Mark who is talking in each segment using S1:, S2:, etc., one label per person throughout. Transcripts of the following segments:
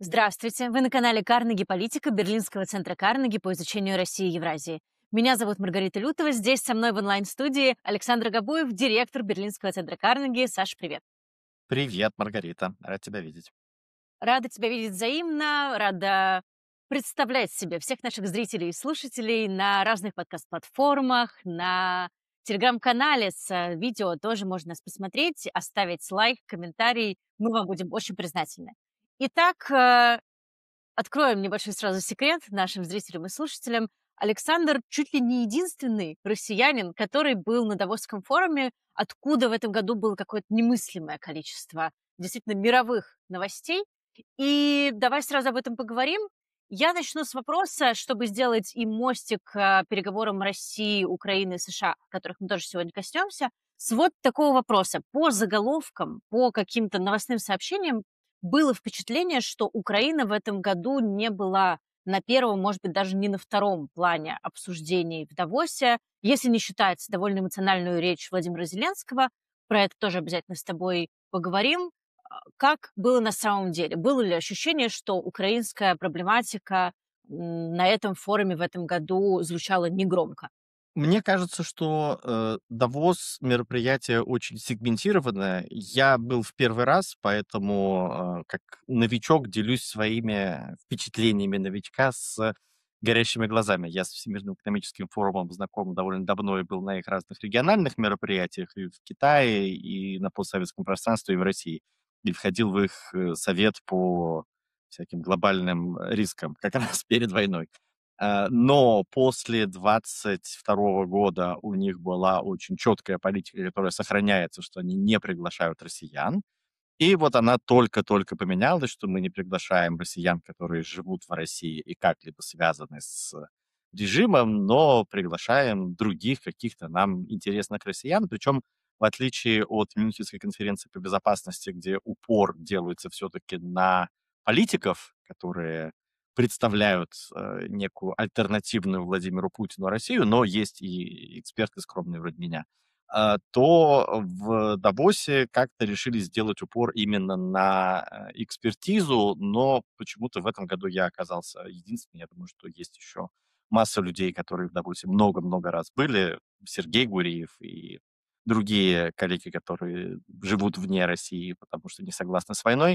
S1: Здравствуйте! Вы на канале Карнеги Политика Берлинского центра Карнеги по изучению России и Евразии. Меня зовут Маргарита Лютова. Здесь со мной в онлайн-студии Александр Габуев, директор Берлинского центра Карнеги. Саша, привет!
S2: Привет, Маргарита. Рад тебя видеть.
S1: Рада тебя видеть взаимно, рада представлять себе всех наших зрителей и слушателей на разных подкаст-платформах, на телеграм-канале с видео тоже можно нас посмотреть, оставить лайк, комментарий. Мы вам будем очень признательны. Итак, откроем небольшой сразу секрет нашим зрителям и слушателям. Александр чуть ли не единственный россиянин, который был на Давосском форуме, откуда в этом году было какое-то немыслимое количество действительно мировых новостей. И давай сразу об этом поговорим. Я начну с вопроса, чтобы сделать и мостик к переговорам России, Украины и США, которых мы тоже сегодня коснемся. С вот такого вопроса. По заголовкам, по каким-то новостным сообщениям было впечатление, что Украина в этом году не была на первом, может быть, даже не на втором плане обсуждений в Давосе, если не считать довольно эмоциональную речь Владимира Зеленского. Про это тоже обязательно с тобой поговорим. Как было на самом деле? Было ли ощущение, что украинская проблематика на этом форуме в этом году звучала негромко?
S2: Мне кажется, что Давос мероприятие очень сегментированное. Я был в первый раз, поэтому как новичок делюсь своими впечатлениями новичка с горящими глазами. Я с Всемирным экономическим форумом знаком довольно давно и был на их разных региональных мероприятиях и в Китае, и на постсоветском пространстве, и в России. И входил в их совет по всяким глобальным рискам, как раз перед войной. Но после 22 года у них была очень четкая политика, которая сохраняется, что они не приглашают россиян. И вот она только-только поменялась, что мы не приглашаем россиян, которые живут в России и как-либо связаны с режимом, но приглашаем других каких-то нам интересных россиян. Причем, в отличие от Мюнхенской конференции по безопасности, где упор делается все-таки на политиков, которые представляют некую альтернативную Владимиру Путину Россию, но есть и эксперты скромные вроде меня, то в Давосе как-то решили сделать упор именно на экспертизу, но почему-то в этом году я оказался единственным. Я думаю, что есть еще масса людей, которые в Давосе много-много раз были. Сергей Гуриев и другие коллеги, которые живут вне России, потому что не согласны с войной,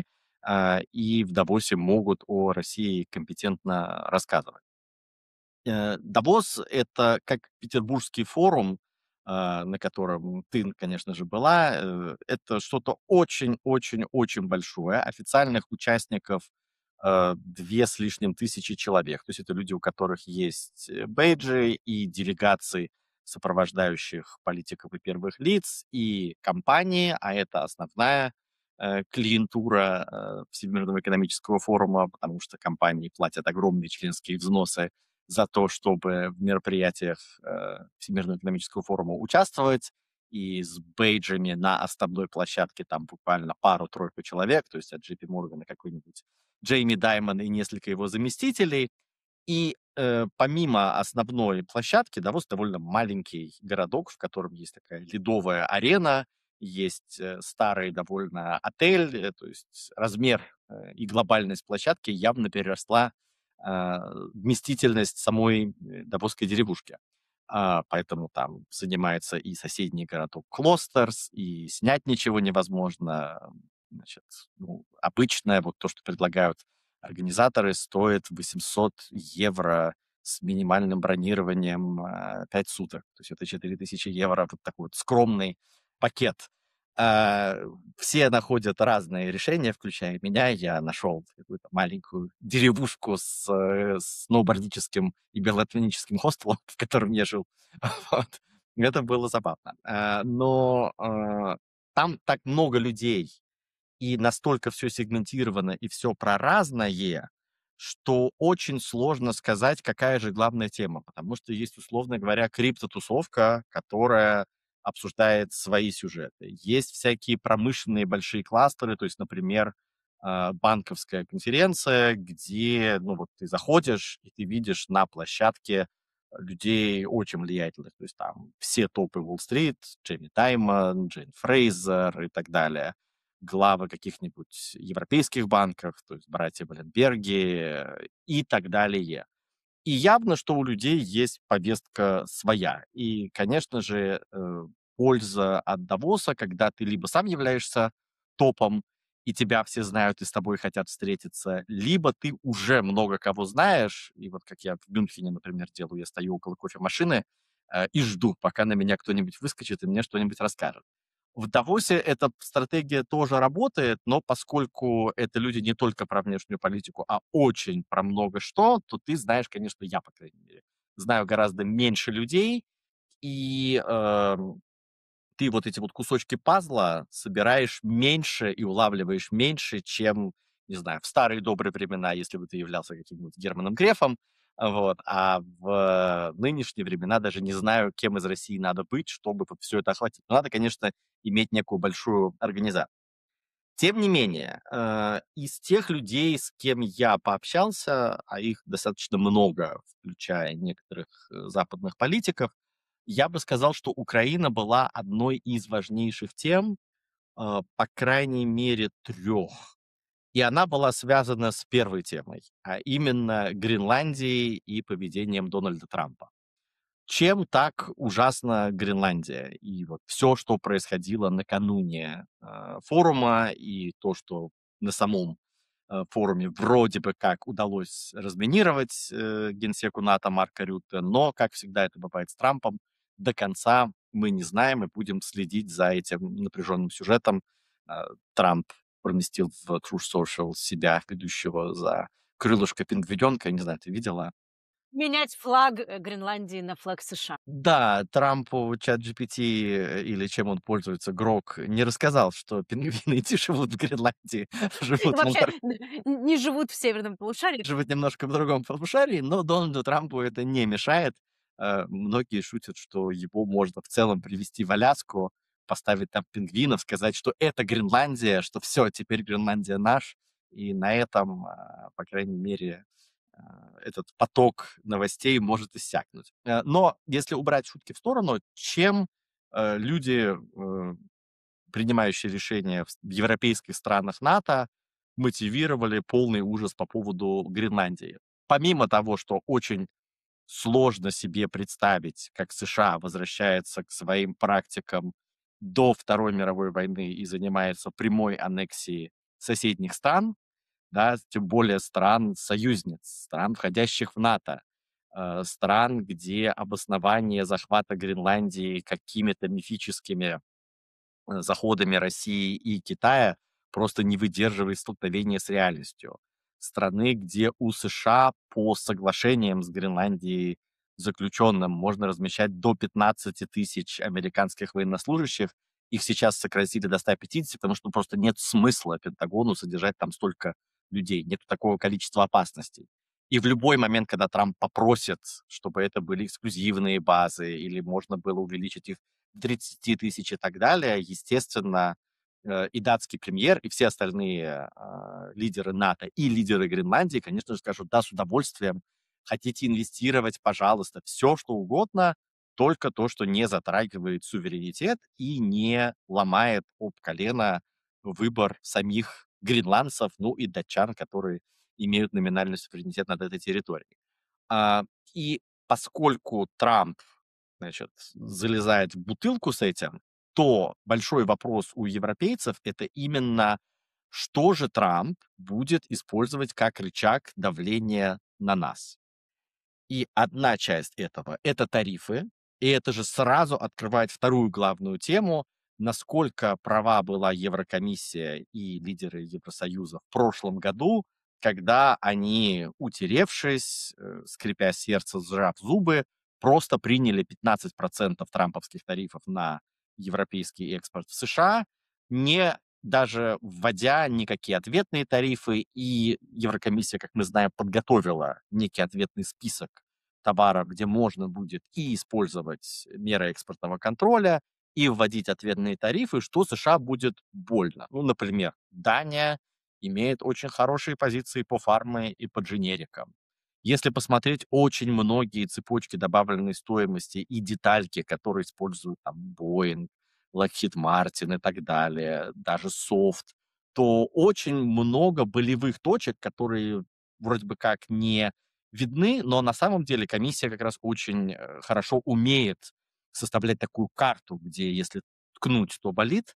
S2: и в Давосе могут о России компетентно рассказывать. Давос — это как Петербургский форум, на котором ты, конечно же, была. Это что-то очень-очень-очень большое. Официальных участников 2 с лишним тысячи человек. То есть это люди, у которых есть бейджи и делегации сопровождающих политиков и первых лиц, и компании, а это основная клиентура Всемирного экономического форума, потому что компании платят огромные членские взносы за то, чтобы в мероприятиях Всемирного экономического форума участвовать, и с бейджами на основной площадке там буквально пару-тройку человек, то есть от JP Morgan какой-нибудь Джейми Даймон и несколько его заместителей. И помимо основной площадки, Давос довольно маленький городок, в котором есть такая ледовая арена, есть старый довольно отель, то есть размер и глобальность площадки явно переросла вместительность самой Давосской деревушки. Поэтому там занимается и соседний городок Клостерс, и снять ничего невозможно. Значит, ну, обычное, вот то, что предлагают организаторы, стоит 800 евро с минимальным бронированием 5 суток. То есть это 4000 евро, вот такой вот скромный пакет. А, Все находят разные решения, включая меня. Я нашел какую-то маленькую деревушку с сноубордическим и биатлоническим хостелом, в котором я жил. Вот. Это было забавно. Но там так много людей, и настолько все сегментировано и все про разное, что очень сложно сказать, какая же главная тема. Потому что есть, условно говоря, криптотусовка, которая обсуждает свои сюжеты. Есть всякие промышленные большие кластеры, то есть, например, банковская конференция, где, ну, вот ты заходишь, и ты видишь на площадке людей очень влиятельных. То есть там все топы Уолл-стрит, Джейми Даймон, Джейн Фрейзер и так далее. главы каких-нибудь европейских банков, то есть братья Баленберги и так далее. И явно, что у людей есть повестка своя. И, конечно же, польза от Давоса, когда ты либо сам являешься топом, и тебя все знают, и с тобой хотят встретиться, либо ты уже много кого знаешь, и вот как я в Мюнхене, например, делаю, я стою около кофемашины и жду, пока на меня кто-нибудь выскочит и мне что-нибудь расскажет. В Давосе эта стратегия тоже работает, но поскольку это люди не только про внешнюю политику, а очень про много что, то ты знаешь, конечно, я, по крайней мере, знаю гораздо меньше людей, и ты вот эти вот кусочки пазла собираешь меньше и улавливаешь меньше, чем, не знаю, в старые добрые времена, если бы ты являлся каким-нибудь Германом Грефом, вот, а в нынешние времена даже не знаю, кем из России надо быть, чтобы вот все это охватить. Но надо, конечно, иметь некую большую организацию. Тем не менее, из тех людей, с кем я пообщался, а их достаточно много, включая некоторых западных политиков, я бы сказал, что Украина была одной из важнейших тем, по крайней мере, 3. И она была связана с первой темой, а именно Гренландией и поведением Дональда Трампа. Чем так ужасна Гренландия? И вот все, что происходило накануне, форума, и то, что на самом, форуме вроде бы как удалось разминировать, генсеку НАТО Марка Рютте, но, как всегда это бывает с Трампом, до конца мы не знаем и будем следить за этим напряженным сюжетом. Трамп поместил в Truth Social себя, ведущего за крылышко пингвиненка. Не знаю, ты видела?
S1: Менять флаг Гренландии на флаг США.
S2: Да, Трампу ChatGPT, или чем он пользуется, Грок, не рассказал, что пингвины не живут в Гренландии, живут в
S1: Вообще
S2: Антар
S1: не живут в северном полушарии.
S2: живут немножко в другом полушарии, но Дональду Трампу это не мешает. Многие шутят, что его можно в целом привезти в Аляску, поставить там пингвинов, сказать, что это Гренландия, что все, теперь Гренландия наш. И на этом, по крайней мере, этот поток новостей может иссякнуть. Но если убрать шутки в сторону, чем люди, принимающие решения в европейских странах НАТО, мотивировали полный ужас по поводу Гренландии? Помимо того, что очень сложно себе представить, как США возвращается к своим практикам до Второй мировой войны и занимается прямой аннексией соседних стран, да, тем более стран-союзниц, стран, входящих в НАТО, стран, где обоснование захвата Гренландии какими-то мифическими заходами России и Китая просто не выдерживает столкновения с реальностью. Страны, где у США по соглашениям с Гренландией заключенным можно размещать до 15 000 американских военнослужащих, их сейчас сократили до 150, потому что просто нет смысла Пентагону содержать там столько людей, нет такого количества опасностей. И в любой момент, когда Трамп попросит, чтобы это были эксклюзивные базы или можно было увеличить их 30 000 и так далее, естественно, и датский премьер, и все остальные лидеры НАТО и лидеры Гренландии, конечно же, скажут, да, с удовольствием, хотите инвестировать, пожалуйста, все, что угодно, только то, что не затрагивает суверенитет и не ломает об колено выбор самих гренландцев, ну и датчан, которые имеют номинальный суверенитет над этой территорией. А, и поскольку Трамп, значит, залезает в бутылку с этим, то большой вопрос у европейцев — это именно что же Трамп будет использовать как рычаг давления на нас. И одна часть этого — это тарифы, и это же сразу открывает вторую главную тему, насколько права была Еврокомиссия и лидеры Евросоюза в прошлом году, когда они, утеревшись, скрипя сердце, сжав зубы, просто приняли 15% трамповских тарифов на европейский экспорт в США, не даже вводя никакие ответные тарифы, и Еврокомиссия, как мы знаем, подготовила некий ответный список товаров, где можно будет и использовать меры экспортного контроля, и вводить ответные тарифы, что США будет больно. Ну, например, Дания имеет очень хорошие позиции по фарме и по дженерикам. Если посмотреть очень многие цепочки добавленной стоимости и детальки, которые используют там Boeing, Lockheed Martin и так далее, даже софт, то очень много болевых точек, которые вроде бы как не видны, но на самом деле комиссия как раз очень хорошо умеет составлять такую карту, где если ткнуть, то болит,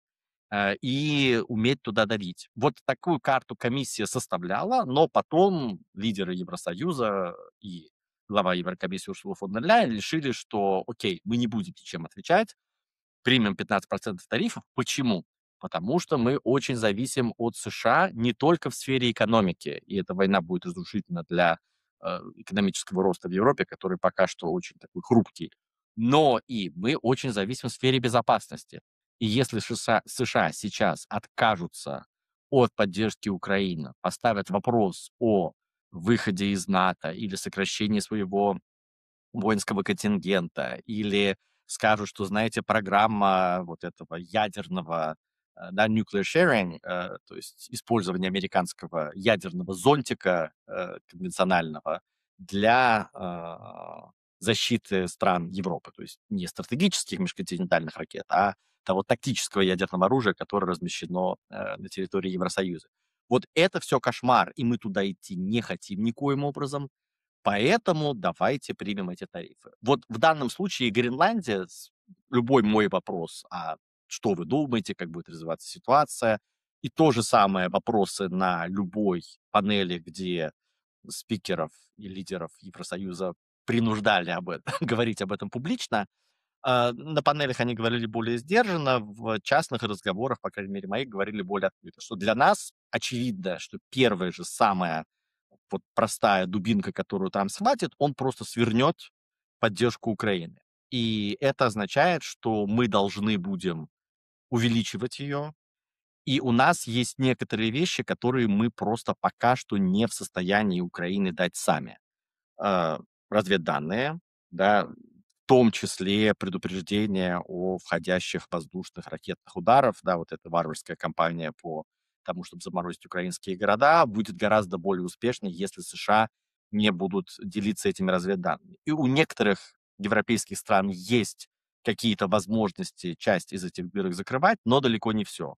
S2: и уметь туда давить. Вот такую карту комиссия составляла, но потом лидеры Евросоюза и глава Еврокомиссии Урсула фон дер Ляйен решили, что окей, мы не будем ничем отвечать, примем 15% тарифов. Почему? Потому что мы очень зависим от США не только в сфере экономики, и эта война будет разрушительна для экономического роста в Европе, который пока что очень такой хрупкий, но и мы очень зависим в сфере безопасности. И если США сейчас откажутся от поддержки Украины, поставят вопрос о выходе из НАТО или сокращении своего воинского контингента, или скажут, что, знаете, программа вот этого ядерного, да, nuclear sharing, то есть использование американского ядерного зонтика конвенционального для защиты стран Европы, то есть не стратегических межконтинентальных ракет, а того тактического ядерного оружия, которое размещено на территории Евросоюза. Вот это все кошмар, и мы туда идти не хотим никоим образом. Поэтому давайте примем эти тарифы. Вот в данном случае Гренландия, любой мой вопрос, а что вы думаете, как будет развиваться ситуация, и то же самое вопросы на любой панели, где спикеров и лидеров Евросоюза принуждали говорить об этом публично. На панелях они говорили более сдержанно, в частных разговорах, по крайней мере, моих, говорили более открыто, что для нас очевидно, что первая же самая вот простая дубинка, которую там схватит, он просто свернет поддержку Украины. И это означает, что мы должны будем увеличивать ее, и у нас есть некоторые вещи, которые мы просто пока что не в состоянии Украине дать сами. А, разведданные, да, в том числе предупреждение о входящих воздушных ракетных ударов, да, вот эта варварская кампания по тому, чтобы заморозить украинские города, будет гораздо более успешной, если США не будут делиться этими разведданными. И у некоторых европейских стран есть какие-то возможности часть из этих дырок закрывать, но далеко не все.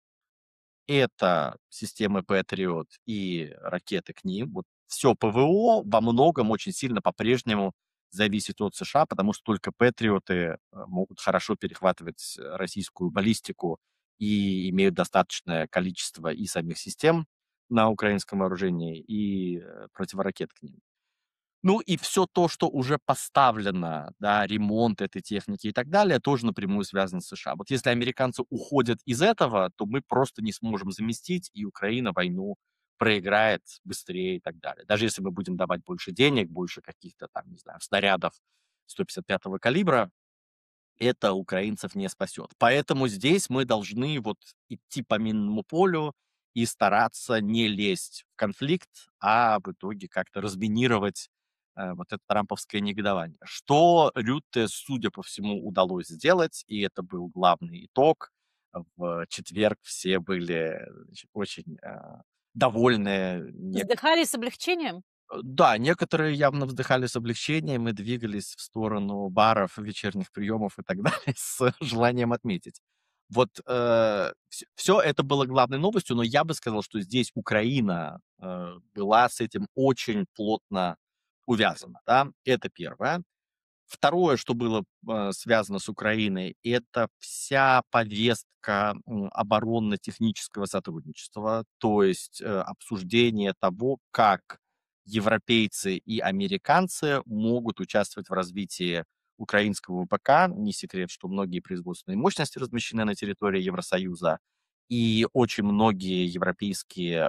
S2: Это системы Patriot и ракеты к ним. Вот все ПВО во многом очень сильно по-прежнему зависит от США, потому что только патриоты могут хорошо перехватывать российскую баллистику и имеют достаточное количество и самих систем на украинском вооружении, и противоракет к ним. Ну и все то, что уже поставлено, да, ремонт этой техники и так далее, тоже напрямую связано с США. Вот если американцы уходят из этого, то мы просто не сможем заместить, и Украина войну проиграет быстрее и так далее. Даже если мы будем давать больше денег, больше каких-то там, не знаю, снарядов 155-го калибра, это украинцев не спасет. Поэтому здесь мы должны вот идти по минному полю и стараться не лезть в конфликт, а в итоге как-то разминировать вот это трамповское негодование. Что Рютте, судя по всему, удалось сделать, и это был главный итог. В четверг все были значит, очень довольны.
S1: Вздыхали с облегчением?
S2: Да, некоторые явно вздыхали с облегчением и двигались в сторону баров, вечерних приемов и так далее с желанием отметить. Вот все это было главной новостью, но я бы сказал, что здесь Украина была с этим очень плотно увязана. Да? Это первое. Второе, что было связано с Украиной, это вся повестка оборонно-технического сотрудничества, то есть обсуждение того, как европейцы и американцы могут участвовать в развитии украинского ВПК. Не секрет, что многие производственные мощности размещены на территории Евросоюза, и очень многие европейские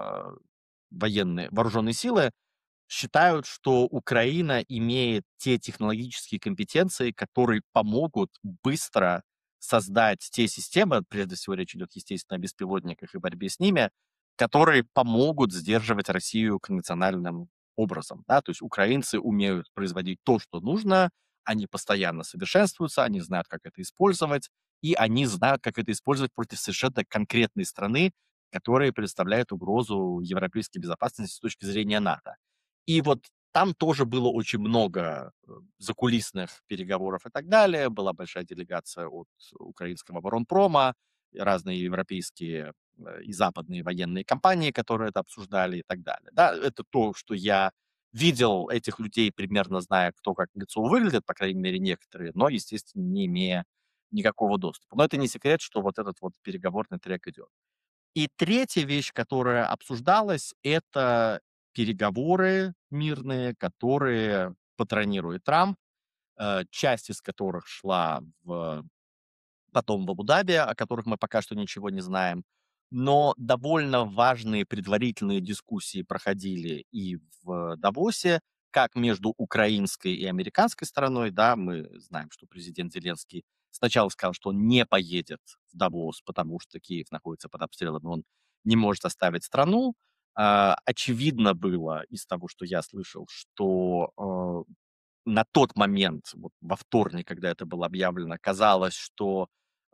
S2: военные вооруженные силы считают, что Украина имеет те технологические компетенции, которые помогут быстро создать те системы, прежде всего речь идет, естественно, о беспилотниках и борьбе с ними, которые помогут сдерживать Россию конвенциональным образом. Да? То есть украинцы умеют производить то, что нужно, они постоянно совершенствуются, они знают, как это использовать, и они знают, как это использовать против совершенно конкретной страны, которая представляет угрозу европейской безопасности с точки зрения НАТО. И вот Там тоже было очень много закулисных переговоров и так далее. Была большая делегация от украинского оборонпрома, и разные европейские и западные военные компании, которые это обсуждали и так далее. Да, это то, что я видел этих людей, примерно зная, кто как лицо выглядит, по крайней мере, некоторые, но, естественно, не имея никакого доступа. Но это не секрет, что вот этот вот переговорный трек идет. И третья вещь, которая обсуждалась, это переговоры мирные, которые патронирует Трамп, часть из которых шла потом в Абу-Даби, о которых мы пока что ничего не знаем. Но довольно важные предварительные дискуссии проходили и в Давосе, как между украинской и американской стороной. Да, мы знаем, что президент Зеленский сначала сказал, что он не поедет в Давос, потому что Киев находится под обстрелом, и он не может оставить страну. Очевидно было из того, что я слышал, что на тот момент, вот во вторник, когда это было объявлено, казалось, что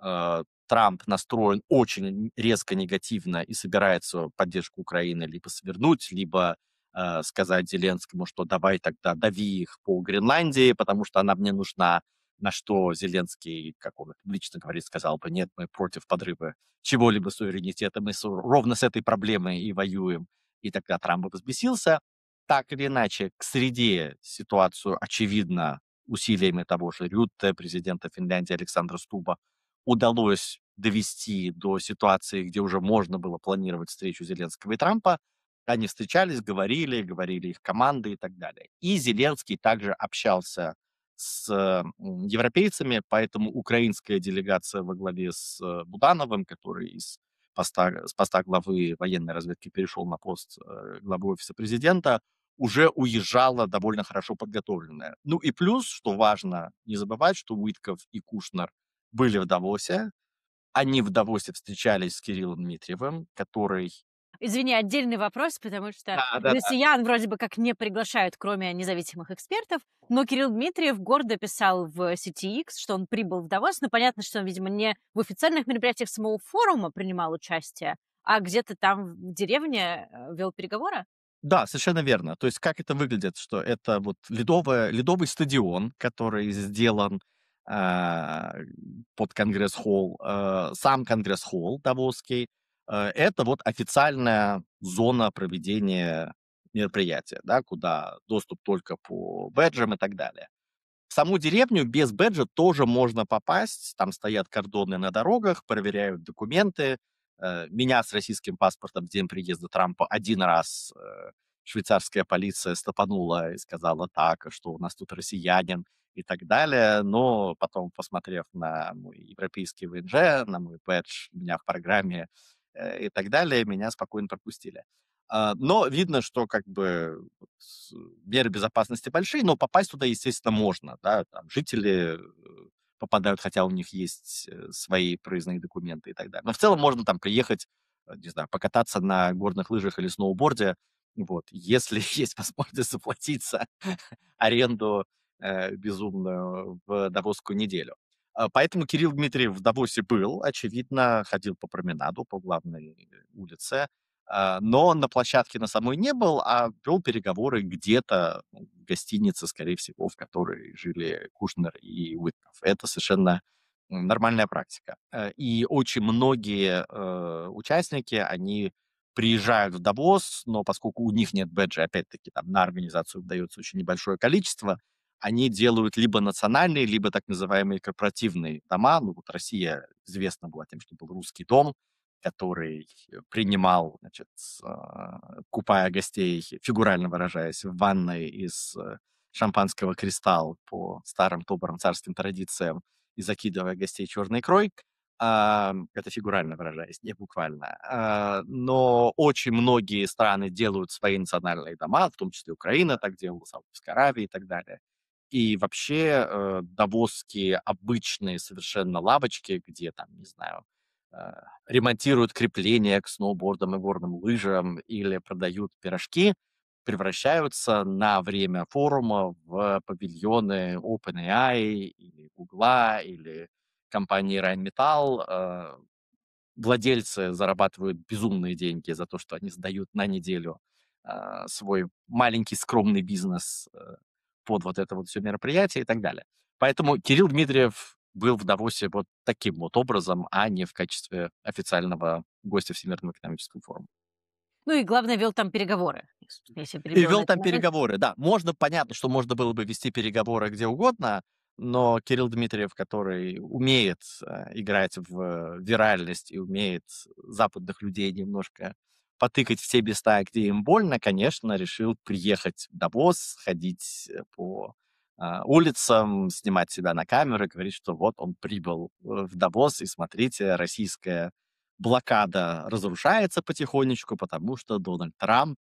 S2: Трамп настроен очень резко негативно и собирается поддержку Украины либо свернуть, либо сказать Зеленскому, что давай тогда дави их по Гренландии, потому что она мне нужна. На что Зеленский, как он публично говорит, сказал бы, нет, мы против подрыва чего-либо суверенитета, мы ровно с этой проблемой и воюем. И тогда Трамп бы взбесился. Так или иначе, к среде ситуацию, очевидно, усилиями того же Рютте, президента Финляндии Александра Стуба, удалось довести до ситуации, где уже можно было планировать встречу Зеленского и Трампа. Они встречались, говорили их команды и так далее. И Зеленский также общался с европейцами, поэтому украинская делегация во главе с Будановым, который с поста главы военной разведки перешел на пост главы офиса президента, уже уезжала довольно хорошо подготовленная. Ну и плюс, что важно не забывать, что Уитков и Кушнер были в Давосе. Они в Давосе встречались с Кириллом Дмитриевым, который...
S1: Извини, отдельный вопрос, потому что
S2: Да-да-да.
S1: россиян вроде бы как не приглашают, кроме независимых экспертов, но Кирилл Дмитриев гордо писал в сети X, что он прибыл в Давос, но понятно, что он, видимо, не в официальных мероприятиях самого форума принимал участие, а где-то там в деревне вел переговоры.
S2: Да, совершенно верно. То есть как это выглядит, что это вот ледовый стадион, который сделан а, под Конгресс-холл, сам Конгресс-холл Давосский, это вот официальная зона проведения мероприятия, да, куда доступ только по бэджам и так далее. В саму деревню без бэджа тоже можно попасть. Там стоят кордоны на дорогах, проверяют документы. Меня с российским паспортом в день приезда Трампа один раз швейцарская полиция стопанула и сказала так, что у нас тут россиянин и так далее. Но потом, посмотрев на мой европейский ВНЖ, на мой бэдж у меня в программе и так далее, меня спокойно пропустили. Но видно, что как бы вот меры безопасности большие, но попасть туда, естественно, можно. Да? Там жители попадают, хотя у них есть свои проездные документы и так далее. Но в целом можно там приехать, не знаю, покататься на горных лыжах или сноуборде, вот, если есть возможность заплатить за аренду безумную в Давосскую неделю. Поэтому Кирилл Дмитриев в Давосе был, очевидно, ходил по променаду, по главной улице, но на площадке на самой не был, а вел переговоры где-то в гостинице, скорее всего, в которой жили Кушнер и Уитков. Это совершенно нормальная практика. И очень многие участники, они приезжают в Давос, но поскольку у них нет бэджа, опять-таки, там на организацию дается очень небольшое количество, они делают либо национальные, либо так называемые корпоративные дома. Ну, вот Россия известна была тем, что был русский дом, который принимал, значит, купая гостей, фигурально выражаясь, в ванной из шампанского «Кристалл» по старым добрым царским традициям и закидывая гостей черной икрой. Это фигурально выражаясь, не буквально. Но очень многие страны делают свои национальные дома, в том числе Украина так делала, Саудовская Аравия и так далее. И вообще давосские обычные совершенно лавочки, где там, не знаю, э, ремонтируют крепления к сноубордам и горным лыжам или продают пирожки, превращаются на время форума в павильоны OpenAI или Гугла или компании Rheinmetall. Владельцы зарабатывают безумные деньги за то, что они сдают на неделю свой маленький скромный бизнес под вот это вот все мероприятие и так далее. Поэтому Кирилл Дмитриев был в Давосе вот таким вот образом, а не в качестве официального гостя Всемирного экономического форума.
S1: Ну и главное, вел там переговоры. Если я
S2: И
S1: перебила на
S2: вел
S1: этот
S2: там
S1: момент.
S2: переговоры, да. Понятно, что можно было бы вести переговоры где угодно, но Кирилл Дмитриев, который умеет, играть в виральность и умеет западных людей немножко потыкать в те места, где им больно, конечно, решил приехать в Давос, ходить, по, улицам, снимать себя на камеры, говорить, что вот он прибыл, в Давос, и смотрите, российская блокада разрушается потихонечку, потому что Дональд Трамп,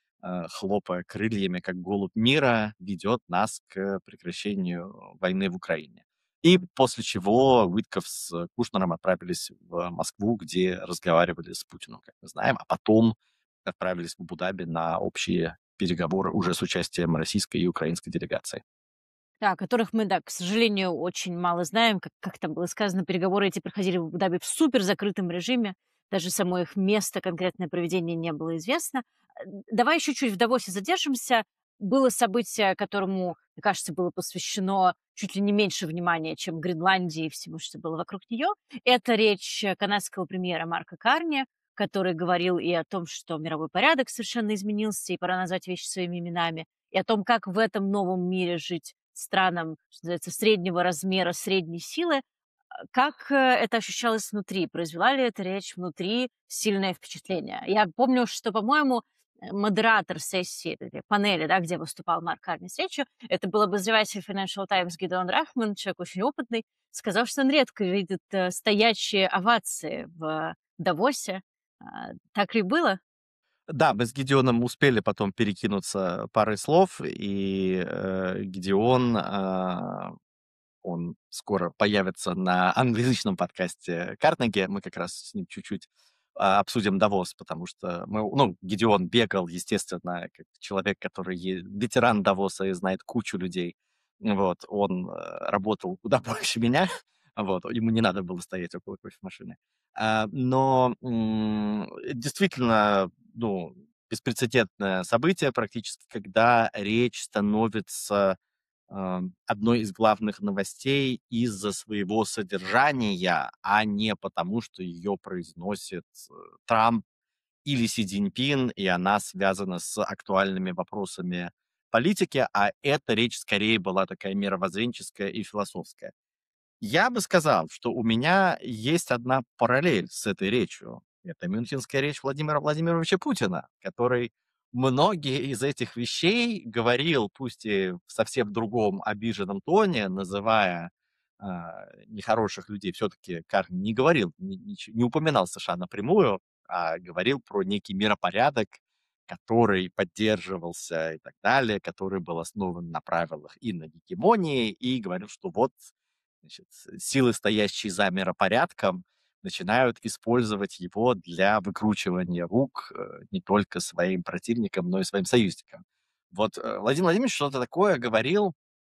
S2: хлопая крыльями, как голубь мира, ведет нас к прекращению войны в Украине. И после чего Уитков с Кушнером отправились в Москву, где разговаривали с Путиным, как мы знаем, а потом отправились в Абу-Даби на общие переговоры уже с участием российской и украинской делегации.
S1: Да, о которых мы, да, к сожалению, очень мало знаем. Как там было сказано, переговоры эти проходили в Абу-Даби в супер закрытом режиме. Даже само их место, конкретное проведение не было известно. Давай еще чуть в Давосе задержимся. Было событие, которому, мне кажется, было посвящено чуть ли не меньше внимания, чем Гренландии и всему, что было вокруг нее. Это речь канадского премьера Марка Карни, который говорил и о том, что мировой порядок совершенно изменился, и пора назвать вещи своими именами, и о том, как в этом новом мире жить странам, что называется, среднего размера, средней силы. Как это ощущалось внутри? Произвела ли эта речь внутри сильное впечатление? Я помню, что, по-моему, модератор сессии, или панели, да, где выступал Марк Карни с речью, это был обозреватель Financial Times Гидеон Рахман, человек очень опытный, сказал, что он редко видит стоячие овации в Давосе. Так ли было?
S2: Да, мы с Гедеоном успели потом перекинуться парой слов, и, Гедеон, он скоро появится на англоязычном подкасте Карнеги. Мы как раз с ним чуть-чуть, обсудим Давос, потому что Гедеон бегал, естественно, как человек, который ветеран Давоса и знает кучу людей. Вот, он, работал куда больше меня, вот, ему не надо было стоять около кофемашины. Действительно, беспрецедентное событие практически, когда речь становится одной из главных новостей из-за своего содержания, а не потому, что ее произносит Трамп или Си Цзиньпин, и она связана с актуальными вопросами политики, а эта речь скорее была такая мировоззренческая и философская. Я бы сказал, что у меня есть одна параллель с этой речью. Это мюнхенская речь Владимира Владимировича Путина, который многие из этих вещей говорил, пусть и в совсем другом обиженном тоне, называя нехороших людей. Все-таки Карн не говорил, не упоминал США напрямую, а говорил про некий миропорядок, который поддерживался и так далее, который был основан на правилах и на гегемонии, и говорил, что вот, значит, силы, стоящие за миропорядком, начинают использовать его для выкручивания рук не только своим противникам, но и своим союзникам. Вот Владимир Владимирович что-то такое говорил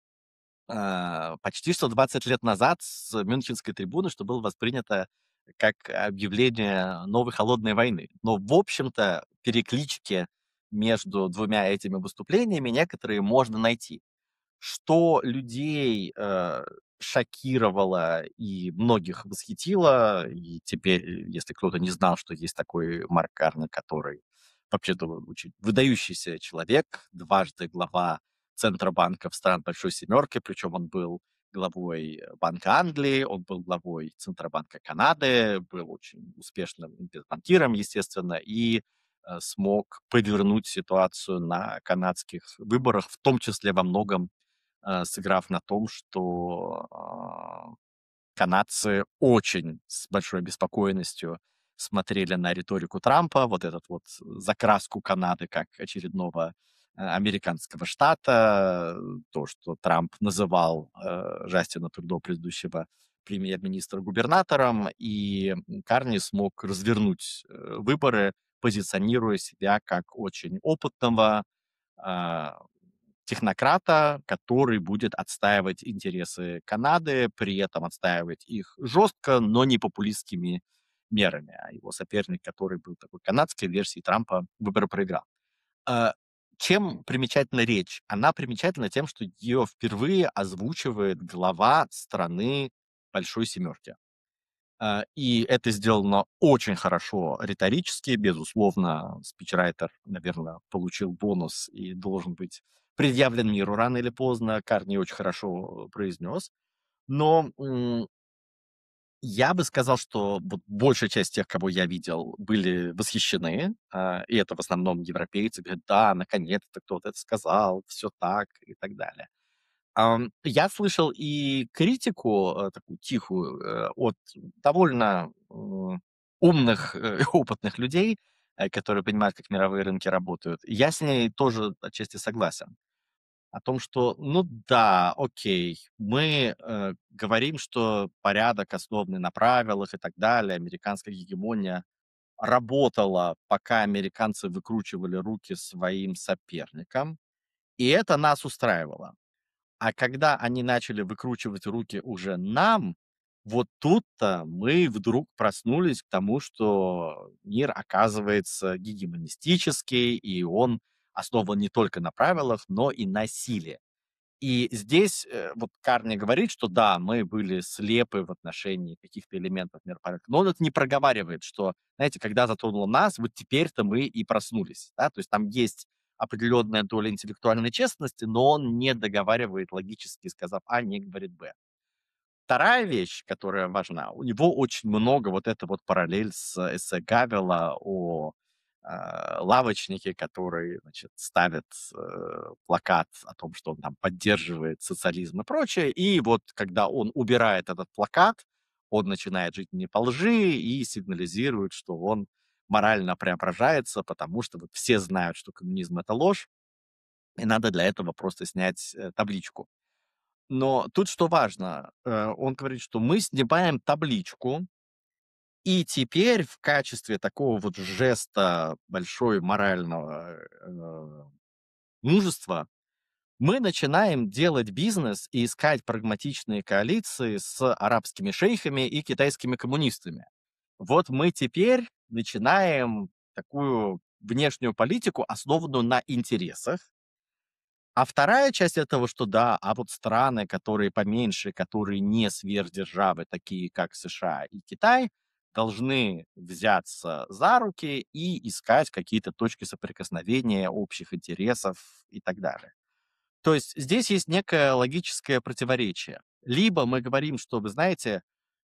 S2: почти что 20 лет назад с Мюнхенской трибуны, что было воспринято как объявление новой холодной войны. Но, в общем-то, переклички между двумя этими выступлениями некоторые можно найти. Что людей, шокировало и многих восхитило, и теперь, если кто-то не знал, что есть такой Марк Карни, который вообще-то очень выдающийся человек, дважды глава центробанков стран Большой Семерки, причем он был главой Банка Англии, он был главой Центробанка Канады, был очень успешным банкиром, естественно, и смог повернуть ситуацию на канадских выборах, в том числе во многом сыграв на том, что канадцы очень с большой обеспокоенностью смотрели на риторику Трампа, вот этот вот закраску Канады как очередного американского штата, то, что Трамп называл Жастина Трюдо, предыдущего премьер-министра, губернатором, и Карни смог развернуть выборы, позиционируя себя как очень опытного, а, технократа, который будет отстаивать интересы Канады, при этом отстаивать их жестко, но не популистскими мерами. А его соперник, который был такой канадской версией Трампа, выборы проиграл. А, Чем примечательна речь? Она примечательна тем, что ее впервые озвучивает глава страны Большой Семерки. И это сделано очень хорошо риторически. Безусловно, спичрайтер, наверное, получил бонус и должен быть предъявлен миру рано или поздно. Карни очень хорошо произнес. Но я бы сказал, что вот большая часть тех, кого я видел, были восхищены, и это в основном европейцы, говорят: "Да, наконец-то кто-то это сказал, все так", и так далее. Я слышал и критику, такую тихую, от довольно, умных, опытных людей, которые понимают, как мировые рынки работают. Я с ней тоже отчасти согласен. О том, что, ну да, окей, мы, говорим, что порядок, основанный на правилах и так далее, американская гегемония работала, пока американцы выкручивали руки своим соперникам, и это нас устраивало. А когда они начали выкручивать руки уже нам, вот тут-то мы вдруг проснулись к тому, что мир оказывается гегемонистический, и он основан не только на правилах, но и на силе. И здесь, вот Карни говорит, что да, мы были слепы в отношении каких-то элементов миропорядка, но он это не проговаривает, что, знаете, когда затронуло нас, вот теперь-то мы и проснулись, да, то есть там есть определенная доля интеллектуальной честности, но он не договаривает логически, сказав А, не говорит Б. Вторая вещь, которая важна, у него очень много вот эта вот параллель с эссе Гавела о лавочнике, который, значит, ставит плакат о том, что он там поддерживает социализм и прочее. И вот когда он убирает этот плакат, он начинает жить не по лжи и сигнализирует, что он морально преображается, потому что вот все знают, что коммунизм — это ложь, и надо для этого просто снять табличку. Но тут что важно, он говорит, что мы снимаем табличку, и теперь в качестве такого вот жеста большой морального мужества мы начинаем делать бизнес и искать прагматичные коалиции с арабскими шейхами и китайскими коммунистами. Вот мы теперь начинаем такую внешнюю политику, основанную на интересах, а вторая часть этого, что да, а вот страны, которые поменьше, которые не сверхдержавы, такие как США и Китай, должны взяться за руки и искать какие-то точки соприкосновения, общих интересов и так далее. То есть здесь есть некое логическое противоречие. Либо мы говорим, что, вы знаете,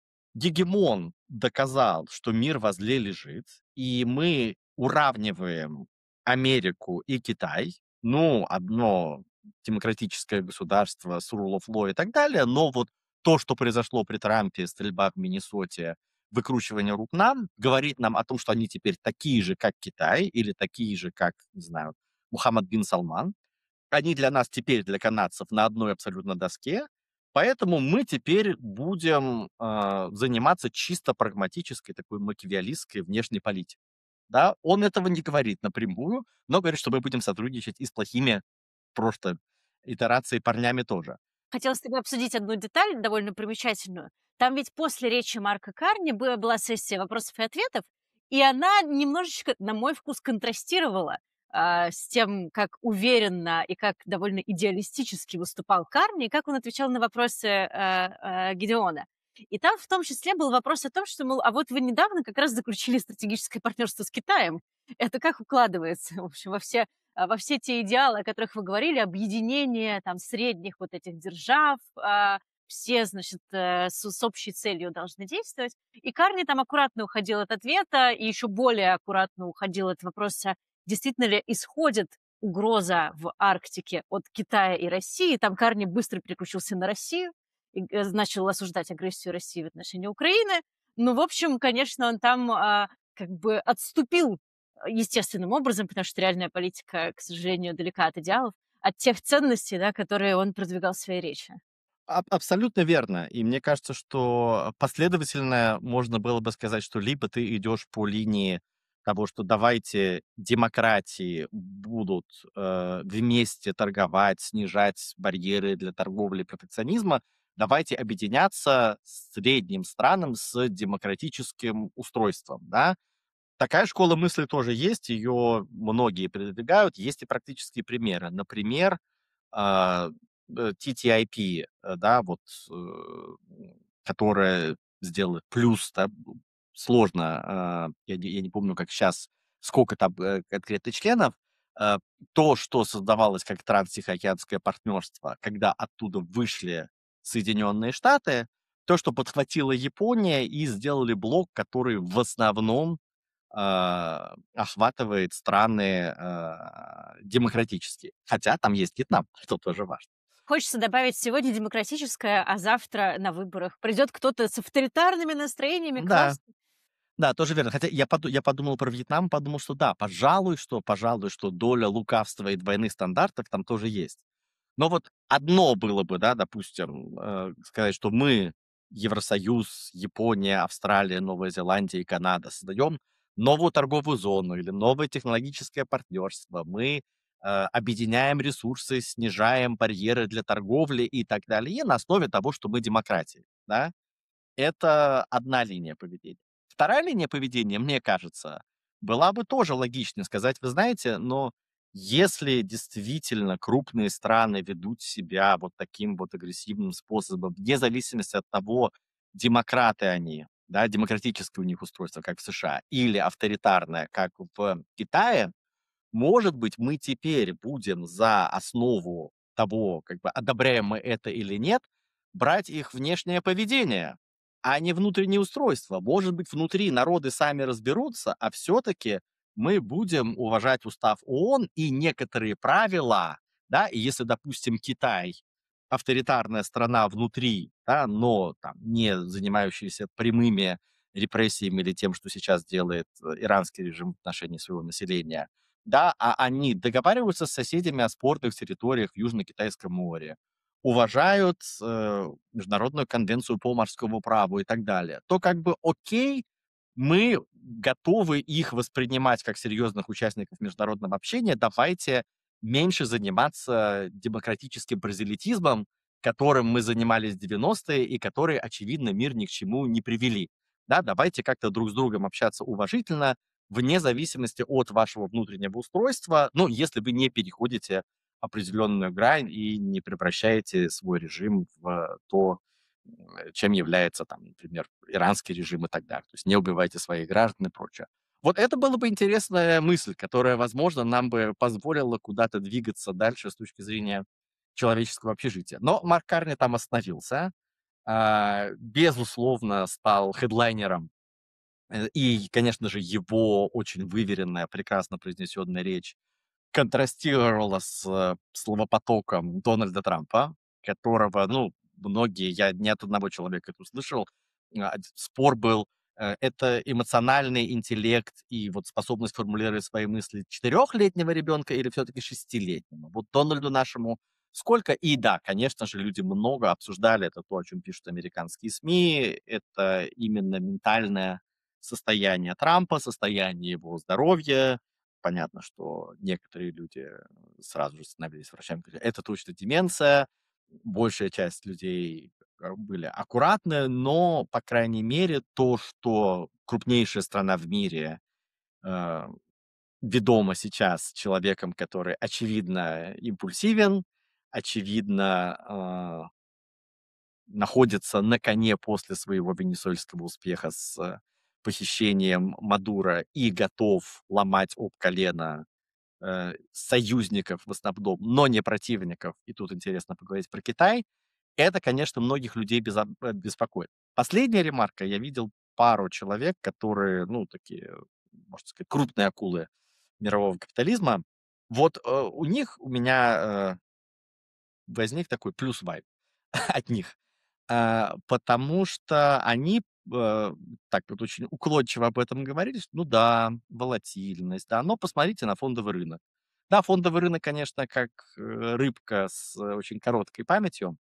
S2: гегемон доказал, что мир возле лежит, и мы уравниваем Америку и Китай. Ну, одно демократическое государство с rule of law и так далее, но вот то, что произошло при Трампе, стрельба в Миннесоте, выкручивание рук нам, говорит нам о том, что они теперь такие же, как Китай, или такие же, как, не знаю, Мухаммад бин Салман. Они для нас теперь, для канадцев, на одной абсолютно доске, поэтому мы теперь будем заниматься чисто прагматической, такой макиавеллистской внешней политикой. Да? Он этого не говорит напрямую, но говорит, что мы будем сотрудничать и с плохими просто итерацией парнями тоже.
S1: Хотела с тобой обсудить одну деталь довольно примечательную. Там ведь после речи Марка Карни была сессия вопросов и ответов, и она немножечко, на мой вкус, контрастировала с тем, как уверенно и как довольно идеалистически выступал Карни, и как он отвечал на вопросы Гедеона. И там в том числе был вопрос о том, что, мол, а вот вы недавно как раз заключили стратегическое партнерство с Китаем. Это как укладывается, в общем, во все те идеалы, о которых вы говорили, объединение там средних вот этих держав, все, значит, с общей целью должны действовать. И Карни там аккуратно уходил от ответа, и еще более аккуратно уходил от вопроса, действительно ли исходит угроза в Арктике от Китая и России. Там Карни быстро переключился на Россию и начал осуждать агрессию России в отношении Украины. Ну, в общем, конечно, он там как бы отступил естественным образом, потому что реальная политика, к сожалению, далека от идеалов, от тех ценностей, да, которые он продвигал в своей речи.
S2: Абсолютно верно. И мне кажется, что последовательно можно было бы сказать, что либо ты идешь по линии того, что давайте демократии будут вместе торговать, снижать барьеры для торговли и протекционизма, давайте объединяться с средним странам с демократическим устройством, да, Такая школа мысли тоже есть, ее многие продвигают. Есть и практические примеры. Например, а, TTIP, да, вот, которая сделала плюс, да, сложно, я не помню, как сейчас, сколько там конкретно членов. А, То, что создавалось как транстихоокеанское партнерство, когда оттуда вышли Соединенные Штаты, то, что подхватила Япония и сделали блок, который в основном охватывает страны демократические. Хотя там есть Вьетнам, что тоже важно.
S1: Хочется добавить, сегодня демократическое, а завтра на выборах придет кто-то с авторитарными настроениями к
S2: Да,
S1: власти.
S2: да, тоже верно. Хотя я подумал про Вьетнам, подумал, что да, пожалуй, что доля лукавства и двойных стандартов там тоже есть. Но вот одно было бы, да, допустим, сказать, что мы, Евросоюз, Япония, Австралия, Новая Зеландия и Канада, создаем новую торговую зону или новое технологическое партнерство. Мы объединяем ресурсы, снижаем барьеры для торговли и так далее, и на основе того, что мы демократия, да. Это одна линия поведения. Вторая линия поведения, мне кажется, была бы тоже логичнее сказать: "Вы знаете, но если действительно крупные страны ведут себя вот таким вот агрессивным способом, вне зависимости от того, демократы они, да, демократическое у них устройство, как в США, или авторитарное, как в Китае, может быть, мы теперь будем за основу того, как бы одобряем мы это или нет, брать их внешнее поведение, а не внутреннее устройство. Может быть, внутри народы сами разберутся, а все-таки мы будем уважать устав ООН и некоторые правила, да, и если, допустим, Китай авторитарная страна внутри, да, но там, не занимающаяся прямыми репрессиями или тем, что сейчас делает иранский режим в отношении своего населения, да, а они договариваются с соседями о спорных территориях в Южно-Китайском море, уважают Международную конвенцию по морскому праву и так далее, то как бы окей, мы готовы их воспринимать как серьезных участников международного общения, давайте меньше заниматься демократическим прозелитизмом, которым мы занимались в 90-е и которые, очевидно, мир ни к чему не привели. Да, давайте как-то друг с другом общаться уважительно, вне зависимости от вашего внутреннего устройства, ну, если вы не переходите определенную грань и не превращаете свой режим в то, чем является, там, например, иранский режим и так далее. То есть не убивайте своих граждан и прочее. Вот это была бы интересная мысль, которая, возможно, нам бы позволила куда-то двигаться дальше с точки зрения человеческого общежития. Но Марк Карни там остановился, безусловно, стал хедлайнером. И, конечно же, его очень выверенная, прекрасно произнесенная речь контрастировала с словопотоком Дональда Трампа, которого, ну, многие, я не от одного человека это услышал, спор был, это эмоциональный интеллект и вот способность формулировать свои мысли четырехлетнего ребенка или все-таки шестилетнего. Вот Дональду нашему сколько? И да, конечно же, люди много обсуждали это, то, о чем пишут американские СМИ, это именно ментальное состояние Трампа, состояние его здоровья. Понятно, что некоторые люди сразу же становились врачами, говорили: "Это точно деменция". Большая часть людей были аккуратны, но, по крайней мере, то, что крупнейшая страна в мире, э, ведома сейчас человеком, который, очевидно, импульсивен, очевидно, находится на коне после своего венесуэльского успеха с похищением Мадуро и готов ломать об колено союзников в основном, но не противников, и тут интересно поговорить про Китай, это, конечно, многих людей беспокоит. Последняя ремарка. Я видел пару человек, которые, ну, такие, можно сказать, крупные акулы мирового капитализма. Вот у них, у меня возник такой плюс вайб от них. Потому что они, так вот очень уклончиво об этом говорили, что ну да, волатильность, да, но посмотрите на фондовый рынок. Да, фондовый рынок, конечно, как рыбка с очень короткой памятью,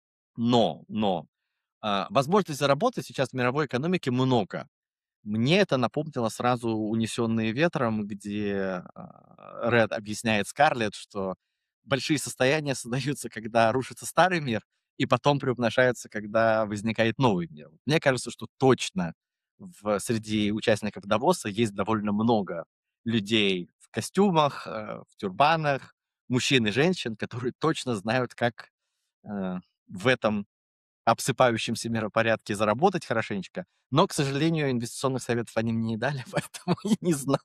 S2: но возможностей заработать сейчас в мировой экономике много. Мне это напомнило сразу "Унесенные ветром", где, Ред объясняет Скарлетт, что большие состояния создаются, когда рушится старый мир, и потом приумножаются, когда возникает новый мир. Мне кажется, что точно среди участников Давоса есть довольно много людей в костюмах, в тюрбанах, мужчин и женщин, которые точно знают, как э, в этом обсыпающемся миропорядке заработать хорошенечко. Но, к сожалению, инвестиционных советов они мне не дали, поэтому я не знаю,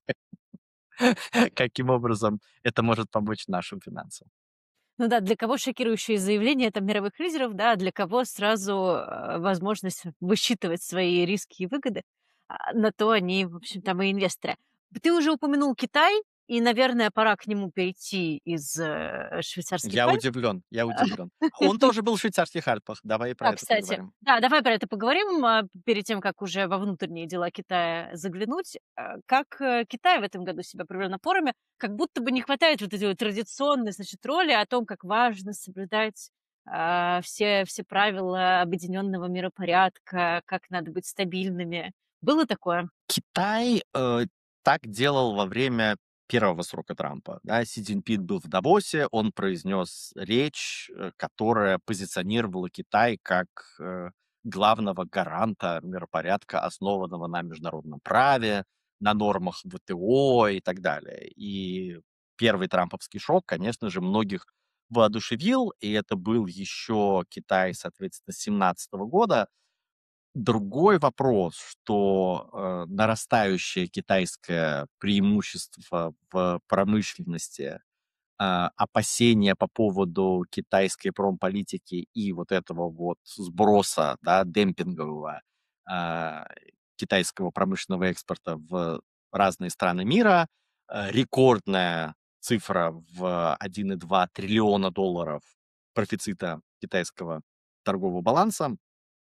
S2: каким образом это может помочь нашим финансам.
S1: Ну да, для кого шокирующие заявления там мировых лидеров, да, а для кого сразу возможность высчитывать свои риски и выгоды, на то они, в общем, там и инвесторы. Ты уже упомянул Китай, и, наверное, пора к нему перейти из швейцарских
S2: Я
S1: Альп.
S2: удивлен, я удивлен. Он тоже был в швейцарских Альпах. Давай и про
S1: Да,
S2: это
S1: кстати.
S2: поговорим.
S1: Да, давай про это поговорим, перед тем, как уже во внутренние дела Китая заглянуть. Как Китай в этом году себя провел на форуме? Как будто бы не хватает вот этой вот традиционной, значит, роли о том, как важно соблюдать все правила объединенного миропорядка, как надо быть стабильными. Было такое?
S2: Китай так делал во время первого срока Трампа. Да. Си Цзиньпин был в Давосе, он произнес речь, которая позиционировала Китай как главного гаранта миропорядка, основанного на международном праве, на нормах ВТО и так далее. И первый трамповский шок, конечно же, многих воодушевил, и это был еще Китай, соответственно, 2017 года. Другой вопрос, что нарастающее китайское преимущество в промышленности, опасения по поводу китайской промполитики и вот этого вот сброса, да, демпингового а, китайского промышленного экспорта в разные страны мира, рекордная цифра в 1,2 триллиона долларов профицита китайского торгового баланса.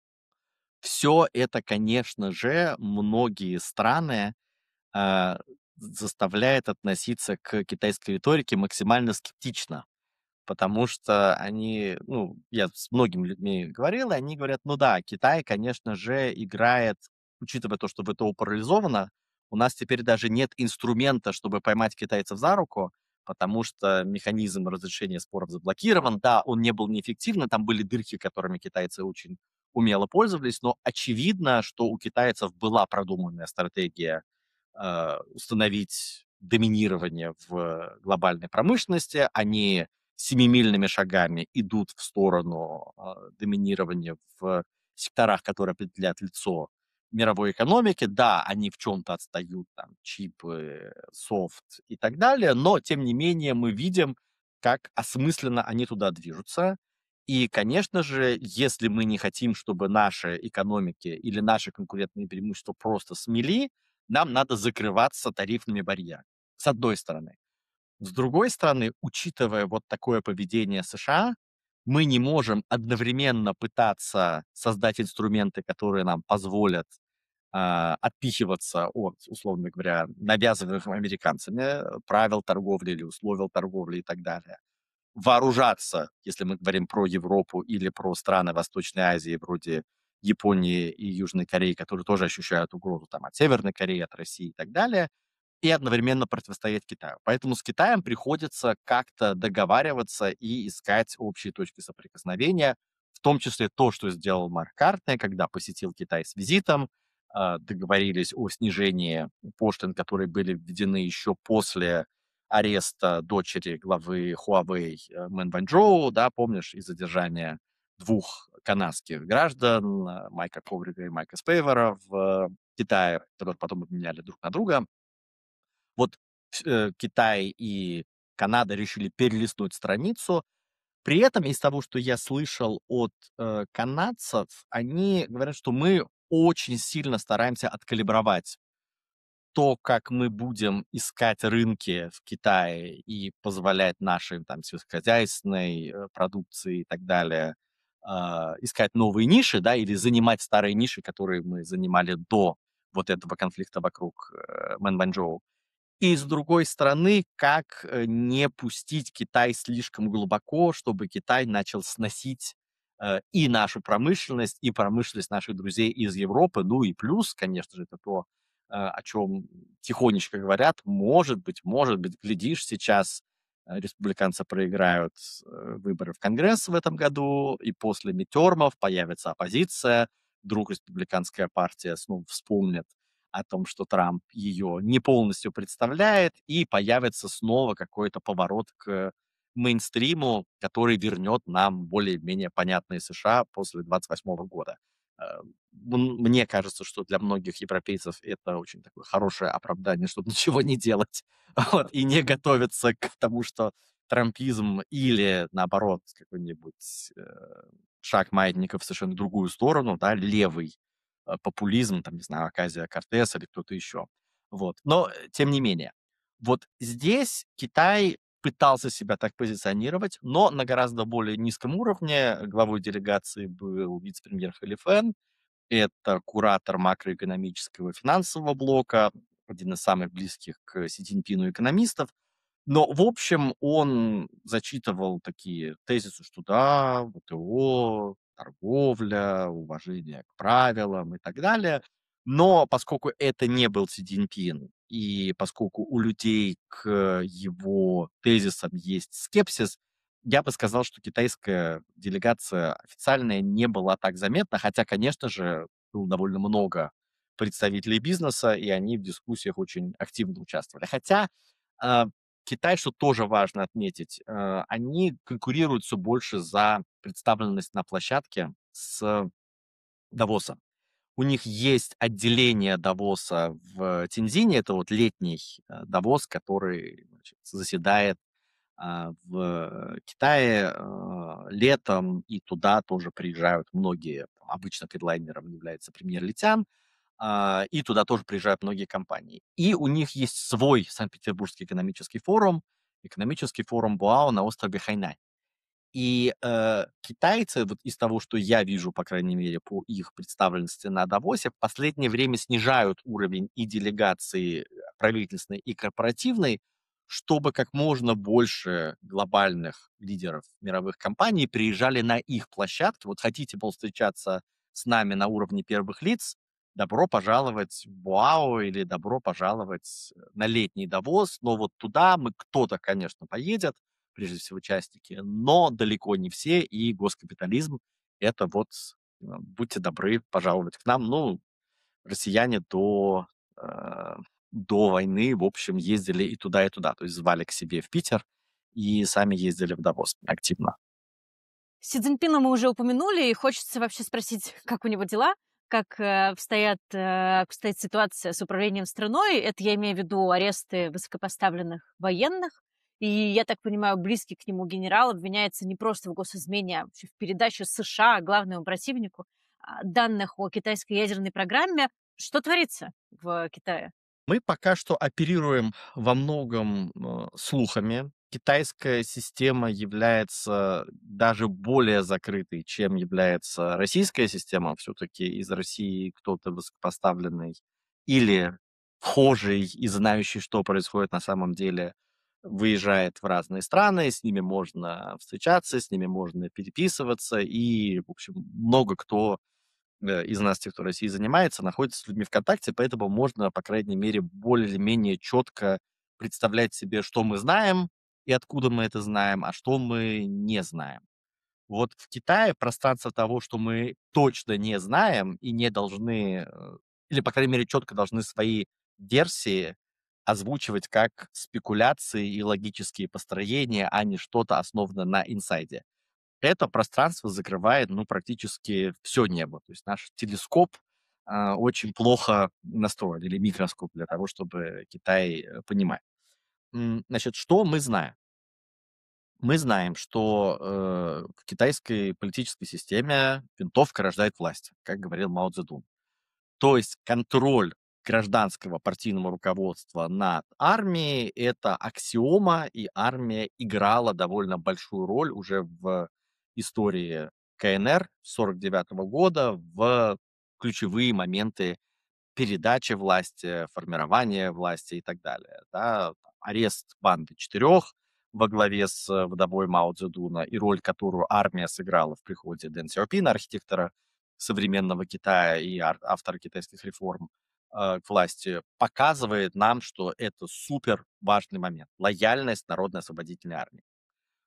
S2: Все это, конечно же, многие страны, а, заставляет относиться к китайской риторике максимально скептично. Потому что они, ну, я с многими людьми говорил, и они говорят: "Ну да, Китай, конечно же, играет, учитывая то, что ВТО парализовано, у нас теперь даже нет инструмента, чтобы поймать китайцев за руку, потому что механизм разрешения споров заблокирован. Да, он не был неэффективным, там были дырки, которыми китайцы очень умело пользовались, но очевидно, что у китайцев была продуманная стратегия установить доминирование в глобальной промышленности. Они семимильными шагами идут в сторону доминирования в секторах, которые определяют лицо мировой экономики. Да, они в чем-то отстают, там, чипы, софт и так далее, но, тем не менее, мы видим, как осмысленно они туда движутся. И, конечно же, если мы не хотим, чтобы наши экономики или наши конкурентные преимущества просто смели, нам надо закрываться тарифными барьерами, с одной стороны. С другой стороны, учитывая вот такое поведение США, мы не можем одновременно пытаться создать инструменты, которые нам позволят отпихиваться от, условно говоря, навязанных американцами правил торговли или условий торговли и так далее. Вооружаться, если мы говорим про Европу или про страны Восточной Азии, вроде Японии и Южной Кореи, которые тоже ощущают угрозу там, от Северной Кореи, от России и так далее, и одновременно противостоять Китаю. Поэтому с Китаем приходится как-то договариваться и искать общие точки соприкосновения, в том числе то, что сделал Марк Картне, когда посетил Китай с визитом, договорились о снижении пошлин, которые были введены еще после ареста дочери главы Huawei Мэн Ванчжоу, да, помнишь, и задержания двух канадских граждан, Майка Коврига и Майка Спейвера в Китае, которые потом обменяли друг на друга. Вот Китай и Канада решили перелистнуть страницу. При этом из того, что я слышал от канадцев, они говорят, что мы очень сильно стараемся откалибровать то, как мы будем искать рынки в Китае и позволять нашей там сельскохозяйственной продукции и так далее искать новые ниши, да, или занимать старые ниши, которые мы занимали до вот этого конфликта вокруг Мэн Ванчжоу. И с другой стороны, как не пустить Китай слишком глубоко, чтобы Китай начал сносить и нашу промышленность, и промышленность наших друзей из Европы. Ну и плюс, конечно же, это то, о чем тихонечко говорят. Может быть, глядишь, сейчас республиканцы проиграют выборы в Конгресс в этом году, и после мидтермов появится оппозиция, вдруг республиканская партия снова вспомнит о том, что Трамп ее не полностью представляет, и появится снова какой-то поворот к мейнстриму, который вернет нам более-менее понятные США после 28 года. Э, Мне кажется, что для многих европейцев это очень такое хорошее оправдание, чтобы ничего не делать, вот, и не готовиться к тому, что трампизм или, наоборот, какой-нибудь шаг маятника в совершенно другую сторону, да, левый популизм, там, не знаю, Оказио-Кортес или кто-то еще. Вот. Но, тем не менее, вот здесь Китай пытался себя так позиционировать, но на гораздо более низком уровне. Главой делегации был вице-премьер Хэли Фэн. Это куратор макроэкономического и финансового блока, один из самых близких к Си Цзиньпину экономистов. Но, в общем, он зачитывал такие тезисы, что да, ВТО, торговля, уважение к правилам и так далее. Но поскольку это не был Си Цзиньпин, и поскольку у людей к его тезисам есть скепсис, я бы сказал, что китайская делегация официальная не была так заметна, хотя, конечно же, было довольно много представителей бизнеса, и они в дискуссиях очень активно участвовали. Хотя а, Китай, что тоже важно отметить, они конкурируют все больше за представленность на площадке с Давосом. У них есть отделение Давоса в Тинзине, это вот летний Давос, который, значит, заседает в Китае летом, и туда тоже приезжают многие, там, обычно хедлайнером является премьер Ли Цян, и туда тоже приезжают многие компании. И у них есть свой Санкт-Петербургский экономический форум Боао на острове Хайнань. И китайцы, вот из того, что я вижу, по крайней мере, по их представленности на Давосе, в последнее время снижают уровень и делегации правительственной, и корпоративной, чтобы как можно больше глобальных лидеров мировых компаний приезжали на их площадки. Вот хотите, мол, встречаться с нами на уровне первых лиц, добро пожаловать в Боао или добро пожаловать на летний Давос, но вот туда мы кто-то, конечно, поедет, прежде всего частники, но далеко не все, и госкапитализм — это вот, будьте добры пожаловать к нам. Ну, россияне э, до войны, в общем, ездили и туда, и туда, то есть звали к себе в Питер и сами ездили в Давос активно.
S1: Си Цзиньпина мы уже упомянули, и хочется вообще спросить, как у него дела, как обстоит ситуация с управлением страной. Это я имею в виду аресты высокопоставленных военных. И, я так понимаю, близкий к нему генерал обвиняется не просто в госизмене, а вообще в передаче США, главному противнику, данных о китайской ядерной программе. Что творится в Китае?
S2: Мы пока что оперируем во многом слухами. Китайская система является даже более закрытой, чем является российская система. Все-таки из России кто-то высокопоставленный или вхожий и знающий, что происходит на самом деле, выезжает в разные страны, с ними можно встречаться, с ними можно переписываться, и, в общем, много кто из нас, тех, кто Россией занимается, находится с людьми в контакте, поэтому можно, по крайней мере, более или менее четко представлять себе, что мы знаем и откуда мы это знаем, а что мы не знаем. Вот в Китае пространство того, что мы точно не знаем и не должны, или, по крайней мере, четко должны свои версии озвучивать как спекуляции и логические построения, а не что-то основанное на инсайде. Это пространство закрывает, ну, практически все небо. То есть наш телескоп, очень плохо настроен, или микроскоп для того, чтобы Китай, понимать. Значит, что мы знаем? Мы знаем, что, в китайской политической системе винтовка рождает власть, как говорил Мао Цзэдун. То есть контроль гражданского партийного руководства над армией — это аксиома, и армия играла довольно большую роль уже в истории КНР 1949 года в ключевые моменты передачи власти, формирования власти и так далее. Да. Арест банды четырех во главе с вдовой Мао Цзэдуна и роль, которую армия сыграла в приходе Дэн Сяопина, архитектора современного Китая и автора китайских реформ, к власти, показывает нам, что это супер важный момент — лояльность Народной освободительной армии.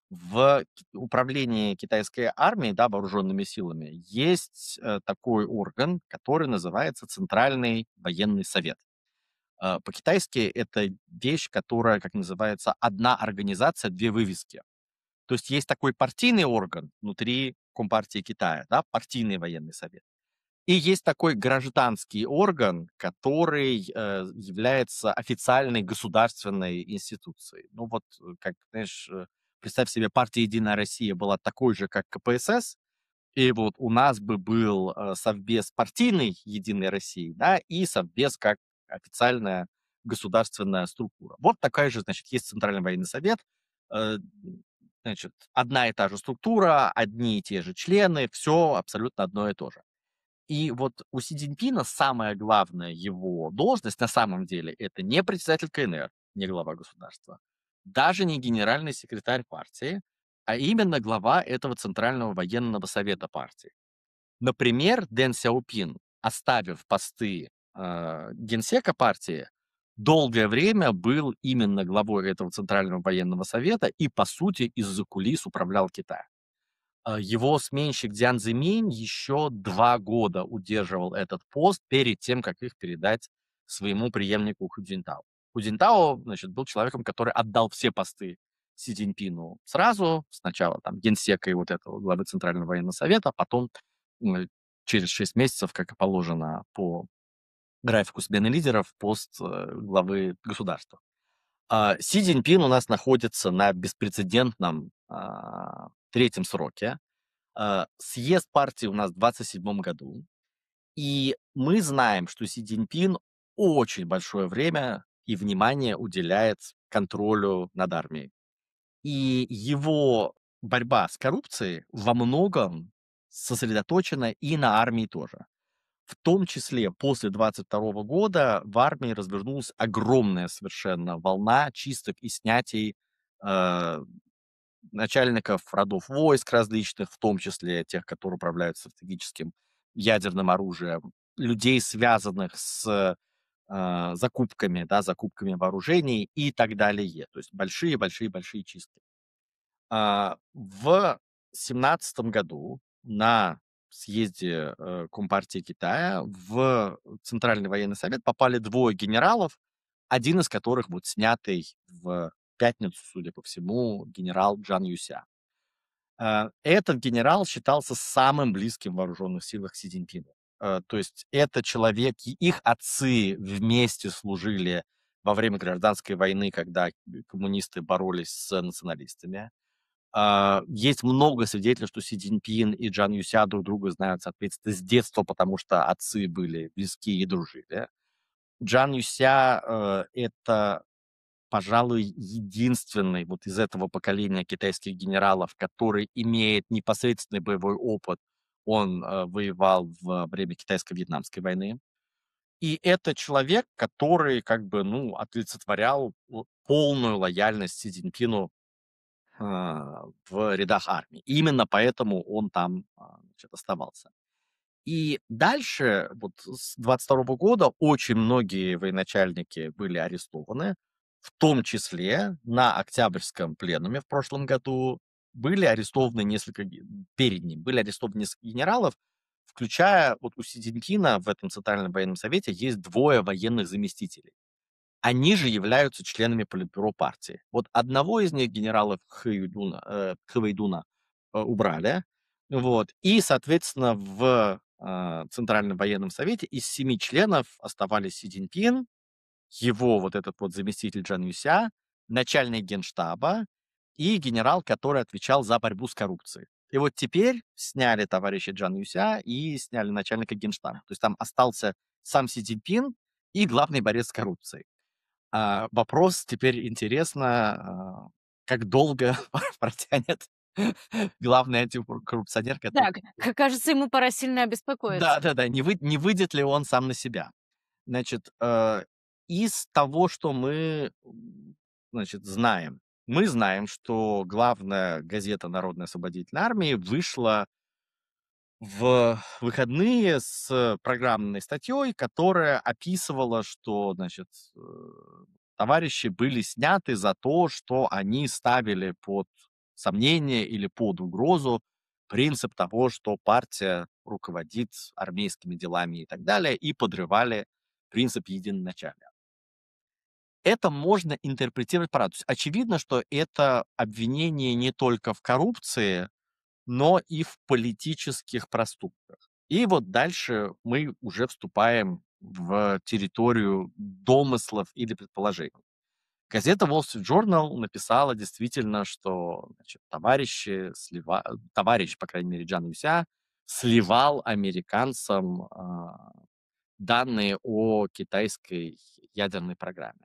S2: В управлении китайской армией, да, вооруженными силами, есть такой орган, который называется Центральный военный совет. По-китайски это вещь, которая, как называется, одна организация, две вывески. То есть есть такой партийный орган внутри Компартии Китая, да, партийный военный совет. И есть такой гражданский орган, который является официальной государственной институцией. Ну вот, как, знаешь, представь себе, партия «Единая Россия» была такой же, как КПСС, и вот у нас бы был Совбез партийный «Единой России», да, и Совбез как официальная государственная структура. Вот такая же, значит, есть Центральный военный совет, э, значит, одна и та же структура, одни и те же члены, все абсолютно одно и то же. И вот у Си Цзиньпина самая главная его должность на самом деле — это не председатель КНР, не глава государства, даже не генеральный секретарь партии, а именно глава этого Центрального военного совета партии. Например, Дэн Сяопин, оставив посты генсека партии, долгое время был именно главой этого Центрального военного совета и, по сути, из-за кулис управлял Китаем. Его сменщик Дзян Цзиминь еще 2 года удерживал этот пост перед тем, как их передать своему преемнику Ху Цзиньтао. Ху Цзиньтао, значит, был человеком, который отдал все посты Си Цзиньпину сразу. Сначала там генсека и вот этого главы Центрального военного совета, а потом через 6 месяцев, как и положено по графику смены лидеров, пост главы государства. Си Цзиньпин у нас находится на беспрецедентном третьем сроке. Съезд партии у нас в 27 году, и мы знаем, что Си Цзиньпин очень большое время и внимание уделяет контролю над армией. И его борьба с коррупцией во многом сосредоточена и на армии тоже. В том числе после 22 года в армии развернулась огромная совершенно волна чисток и снятий э, начальников родов войск различных, в том числе тех, которые управляют стратегическим ядерным оружием, людей, связанных с закупками, да, закупками вооружений и так далее. То есть большие-большие-большие чистки. В 17 году на съезде Компартии Китая в Центральный военный совет попали двое генералов, один из которых вот снятый в пятницу, судя по всему, генерал Джан Юся. Этот генерал считался самым близким в вооруженных силах Си Цзиньпину. То есть это человек, и их отцы вместе служили во время гражданской войны, когда коммунисты боролись с националистами. Есть много свидетельств, что Си Цзиньпин и Джан Юся друг друга знают, соответственно, с детства, потому что отцы были близки и дружили. Джан Юся это, пожалуй, единственный вот из этого поколения китайских генералов, который имеет непосредственный боевой опыт. Он воевал во время китайско-вьетнамской войны. И это человек, который как бы, ну, олицетворял полную лояльность Си Цзиньпину в рядах армии. Именно поэтому он там, значит, оставался. И дальше, вот с 22 года, очень многие военачальники были арестованы, в том числе на Октябрьском пленуме в прошлом году были арестованы перед ним были арестованы несколько генералов, включая вот у Си Цзиньпина в этом Центральном военном совете есть двое военных заместителей. Они же являются членами политбюро партии. Вот одного из них, генерала Хэвэйдуна, убрали. Вот. И, соответственно, в Центральном военном совете из 7 членов оставались Си Цзиньпин, его вот этот вот заместитель Джан Юся, начальник генштаба и генерал, который отвечал за борьбу с коррупцией. И вот теперь сняли товарища Джан Юся и сняли начальника генштаба. То есть там остался сам Си Цзиньпин и главный борец с коррупцией. Вопрос теперь интересно, как долго протянет главный антикоррупционер, который...
S1: Так, кажется, ему пора сильно обеспокоиться.
S2: Да-да-да, не выйдет ли он сам на себя. Значит, из того, что мы, значит, знаем, мы знаем, что главная газета Народной освободительной армии вышла в выходные с программной статьей, которая описывала, что, значит, товарищи были сняты за то, что они ставили под сомнение или под угрозу принцип того, что партия руководит армейскими делами и так далее, и подрывали принцип единоначалия. Это можно интерпретировать по-разному. То есть очевидно, что это обвинение не только в коррупции, но и в политических проступках. И вот дальше мы уже вступаем в территорию домыслов или предположений. Газета Wall Street Journal написала действительно, что значит, товарищ, по крайней мере, Джан Юся, сливал американцам данные о китайской ядерной программе.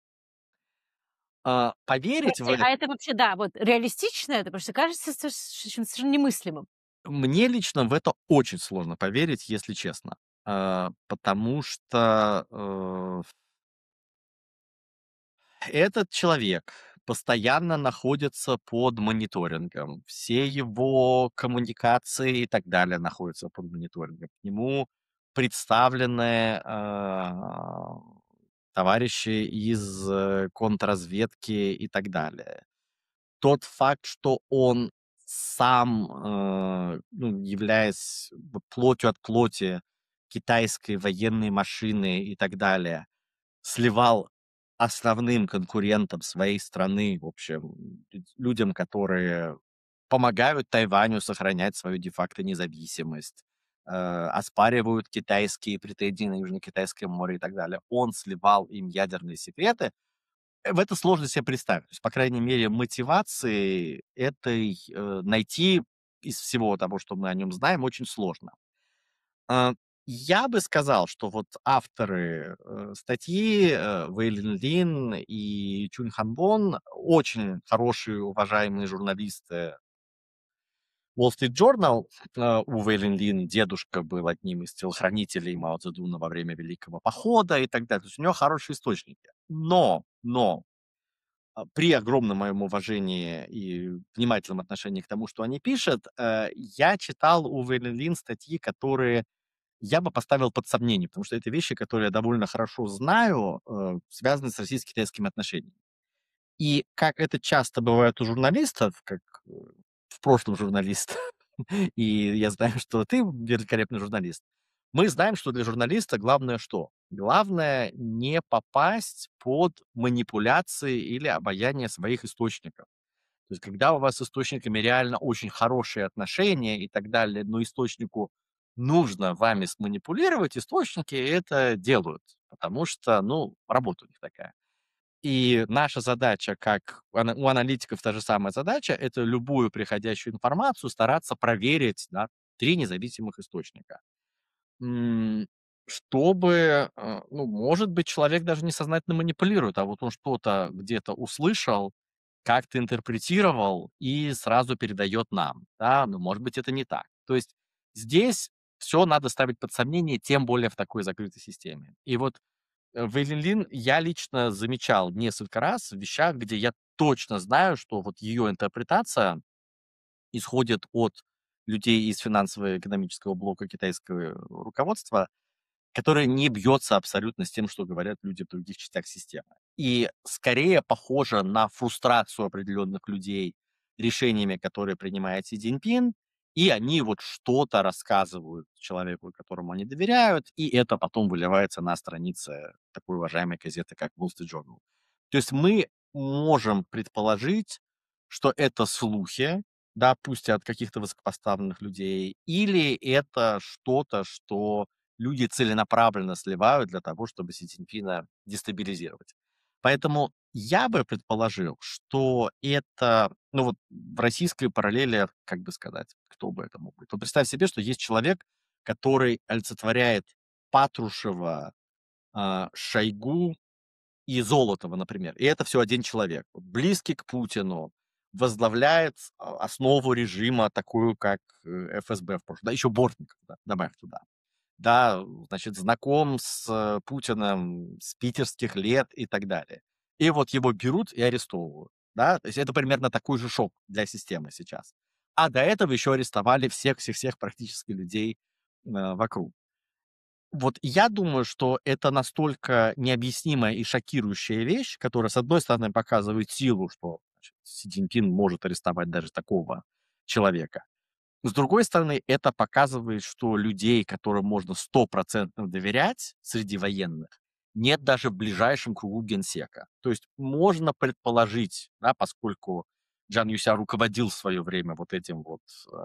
S2: Поверить в
S1: Слушайте,
S2: это
S1: а это вообще, да, вот реалистично это? Потому что кажется совершенно немыслимым.
S2: мне лично в это очень сложно поверить, если честно. Потому что этот человек постоянно находится под мониторингом. Все его коммуникации и так далее находятся под мониторингом. К нему представлены товарищи из контрразведки и так далее. Тот факт, что он сам, ну, являясь плотью от плоти китайской военной машины и так далее, сливал основным конкурентам своей страны, в общем, людям, которые помогают Тайваню сохранять свою де-факто независимость, оспаривают китайские претензии на Южно-Китайское море и так далее. Он сливал им ядерные секреты. В это сложно себе представить. То есть, по крайней мере, мотивации этой найти из всего того, что мы о нем знаем, очень сложно. А, я бы сказал, что вот авторы, статьи, Вэйлин Лин и Чунь Ханбон очень хорошие, уважаемые журналисты Wall Street Journal. У Вэйлин Лин дедушка был одним из телохранителей Мао Цзэдуна во время Великого похода и так далее. То есть у него хорошие источники. Но при огромном моем уважении и внимательном отношении к тому, что они пишут, я читал у Вэйлин Лин статьи, которые я бы поставил под сомнение, потому что это вещи, которые я довольно хорошо знаю, связаны с российско-китайскими отношениями. И как это часто бывает у журналистов, как в прошлом журналист, и я знаю, что ты великолепный журналист, мы знаем, что для журналиста главное что? Главное не попасть под манипуляции или обаяние своих источников. То есть когда у вас с источниками реально очень хорошие отношения и так далее, но источнику нужно вами сманипулировать, источники это делают, потому что, ну, работа у них такая. И наша задача, как у аналитиков та же самая задача, это любую приходящую информацию стараться проверить на 3 независимых источника. М, чтобы, ну, может быть, человек даже несознательно манипулирует, а вот он что-то где-то услышал, как-то интерпретировал и сразу передает нам, да, но, может быть, это не так. То есть здесь все надо ставить под сомнение, тем более в такой закрытой системе. И вот, Вэйлин я лично замечал несколько раз в вещах, где я точно знаю, что вот ее интерпретация исходит от людей из финансово-экономического блока китайского руководства, которая не бьется абсолютно с тем, что говорят люди в других частях системы. И скорее похоже на фрустрацию определенных людей решениями, которые принимает Си Цзиньпин, и они вот что-то рассказывают человеку, которому они доверяют, и это потом выливается на странице такой уважаемой газеты, как Wall Street Journal. То есть мы можем предположить, что это слухи, да, пусть и от каких-то высокопоставленных людей, или это что-то, что люди целенаправленно сливают для того, чтобы Си Цзиньпина дестабилизировать. Поэтому я бы предположил, что это, ну вот в российской параллели, как бы сказать, кто бы это мог быть. Вот представь себе, что есть человек, который олицетворяет Патрушева, Шойгу и Золотова, например. И это все один человек. Вот близкий к Путину, возглавляет основу режима, такую как ФСБ в прошлом. Да, еще Бортников, да, добавь туда. Да, значит, знаком с Путиным с питерских лет и так далее. И вот его берут и арестовывают. Да? То есть это примерно такой же шок для системы сейчас. А до этого еще арестовали всех-всех-всех практически людей вокруг. Вот я думаю, что это настолько необъяснимая и шокирующая вещь, которая, с одной стороны, показывает силу, что значит, Си Цзиньпин может арестовать даже такого человека. С другой стороны, это показывает, что людей, которым можно стопроцентно доверять среди военных, нет даже в ближайшем кругу генсека. То есть можно предположить, да, поскольку Чжан Юся руководил в свое время вот этим вот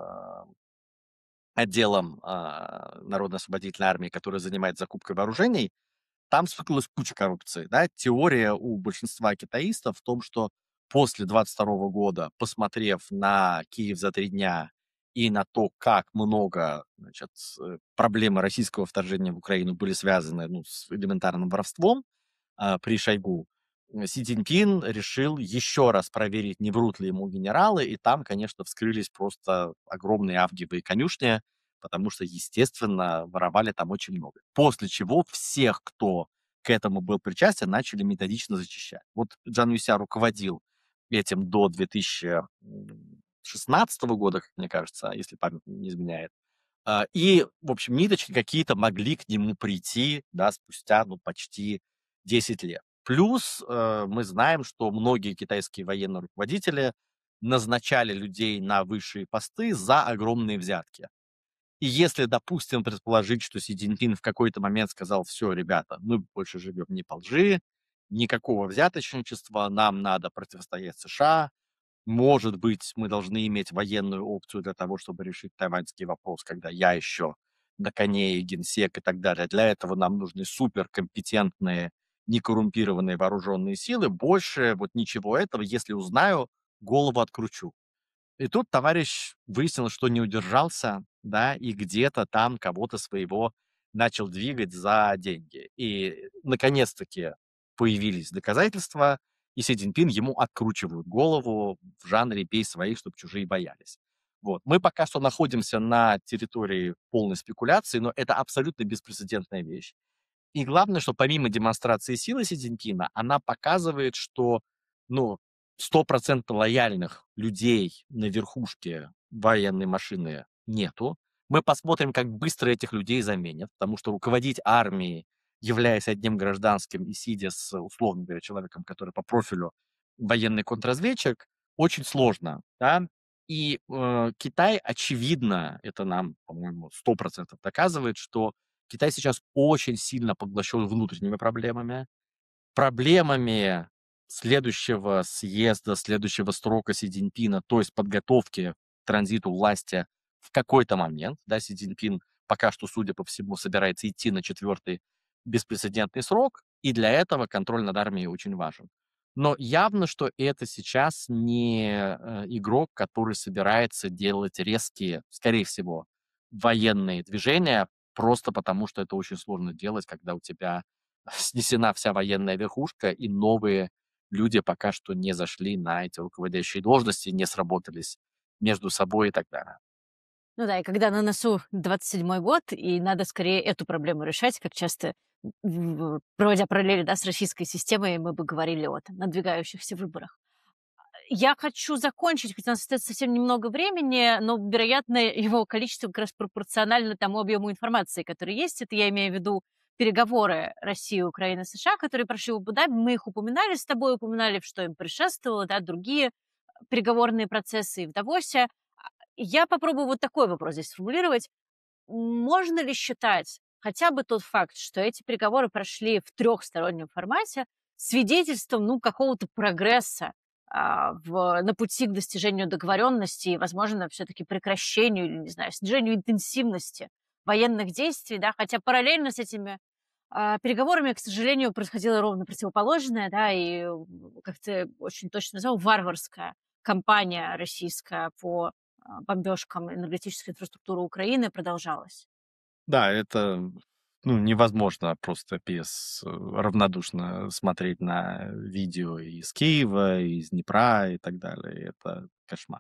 S2: отделом Народно-освободительной армии, который занимается закупкой вооружений, там вспыхнулась куча коррупции. Да? Теория у большинства китаистов в том, что после 22 года, посмотрев на Киев за 3 дня и на то, как много, значит, проблемы российского вторжения в Украину были связаны, ну, с элементарным воровством при Шойгу, Си Цзиньпин решил еще раз проверить, не врут ли ему генералы, и там, конечно, вскрылись просто огромные авгиевые конюшни, потому что, естественно, воровали там очень много. После чего всех, кто к этому был причастен, начали методично зачищать. Вот Чжан Юся руководил этим до 2016 года, как мне кажется, если память не изменяет. И, в общем, ниточки какие-то могли к нему прийти, да, спустя, ну, почти 10 лет. Плюс мы знаем, что многие китайские военные руководители назначали людей на высшие посты за огромные взятки. И если, допустим, предположить, что Си Цзиньпин в какой-то момент сказал: все, ребята, мы больше живем не по лжи, никакого взяточничества, нам надо противостоять США, может быть, мы должны иметь военную опцию для того, чтобы решить тайваньский вопрос, когда я еще на коне и генсек и так далее. Для этого нам нужны суперкомпетентные, некоррумпированные вооруженные силы. Больше вот ничего этого, если узнаю, голову откручу. И тут товарищ выяснил, что не удержался, да, и где-то там кого-то своего начал двигать за деньги. И наконец-таки появились доказательства, и Си Цзиньпин ему откручивают голову в жанре «бей своих, чтобы чужие боялись». Вот. Мы пока что находимся на территории полной спекуляции, но это абсолютно беспрецедентная вещь. И главное, что помимо демонстрации силы Си Цзиньпина, она показывает, что, ну, стопроцентно лояльных людей на верхушке военной машины нету. Мы посмотрим, как быстро этих людей заменят, потому что руководить армией, являясь одним гражданским и сидя с, условно говоря, человеком, который по профилю военный контрразведчик, очень сложно, да. И Китай, очевидно, это нам, по-моему, 100% доказывает, что Китай сейчас очень сильно поглощен внутренними проблемами, проблемами следующего съезда, следующего срока Си Цзиньпина, то есть подготовки к транзиту власти в какой-то момент. Да, Си Цзиньпин пока что, судя по всему, собирается идти на 4-й беспрецедентный срок, и для этого контроль над армией очень важен. Но явно, что это сейчас не игрок, который собирается делать резкие, скорее всего, военные движения, просто потому что это очень сложно делать, когда у тебя снесена вся военная верхушка, и новые люди пока что не зашли на эти руководящие должности, не сработались между собой и так далее.
S1: Ну да, и когда на носу 27-й год, и надо скорее эту проблему решать, как часто, проводя параллели, да, с российской системой, мы бы говорили о там надвигающихся выборах. Я хочу закончить, хотя у нас остается совсем немного времени, но, вероятно, его количество как раз пропорционально тому объему информации, который есть. Это я имею в виду переговоры России, Украины, США, которые прошли в Абу-Даби. Мы их упоминали с тобой, упоминали, что им предшествовало, да, другие переговорные процессы и в Давосе. Я попробую вот такой вопрос здесь сформулировать. Можно ли считать хотя бы тот факт, что эти переговоры прошли в трехстороннем формате, свидетельством, ну, какого-то прогресса на пути к достижению договоренности и, возможно, все-таки прекращению или, не знаю, снижению интенсивности военных действий, да, хотя параллельно с этими переговорами, к сожалению, происходило ровно противоположное, да, и, как ты очень точно назвал, варварская кампания российская по бомбежкам энергетической инфраструктуры Украины продолжалась.
S2: Да, это, ну, невозможно просто равнодушно смотреть на видео из Киева, из Днепра и так далее. Это кошмар.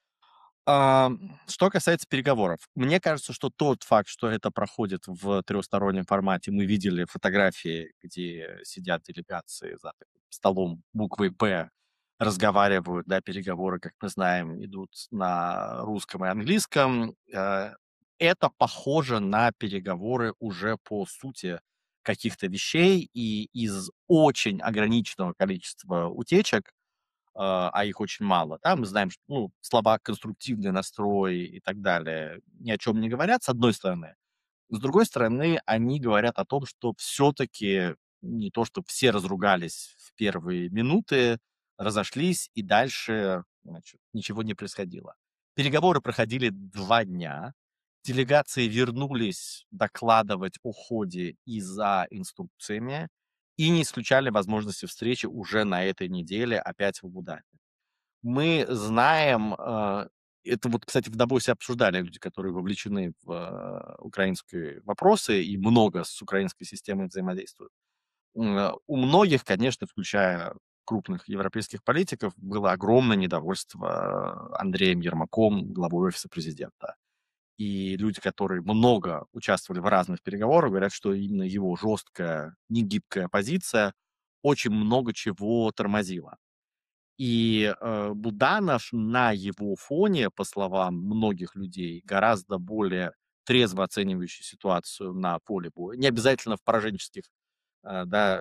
S2: Что касается переговоров, мне кажется, что тот факт, что это проходит в трехстороннем формате, мы видели фотографии, где сидят делегации за таким столом буквой «Б», разговаривают, да, переговоры, как мы знаем, идут на русском и английском. Это похоже на переговоры уже по сути каких-то вещей, и из очень ограниченного количества утечек а их очень мало, да, мы знаем, что, ну, слова «конструктивный настрой» и так далее ни о чем не говорят, с одной стороны. С другой стороны, они говорят о том, что все-таки не то, что все разругались в первые минуты, разошлись, и дальше, значит, ничего не происходило. Переговоры проходили 2 дня. Делегации вернулись докладывать о ходе и за инструкциями, и не исключали возможности встречи уже на этой неделе опять в Абу-Даби. Мы знаем, это вот, кстати, в Давосе обсуждали люди, которые вовлечены в украинские вопросы и много с украинской системой взаимодействуют. У многих, конечно, включая крупных европейских политиков, было огромное недовольство Андреем Ермаком, главой Офиса президента. И люди, которые много участвовали в разных переговорах, говорят, что именно его жесткая, негибкая позиция очень много чего тормозила. И, Буданов на его фоне, по словам многих людей, гораздо более трезво оценивающий ситуацию на поле боя. Не обязательно в пораженческих, да,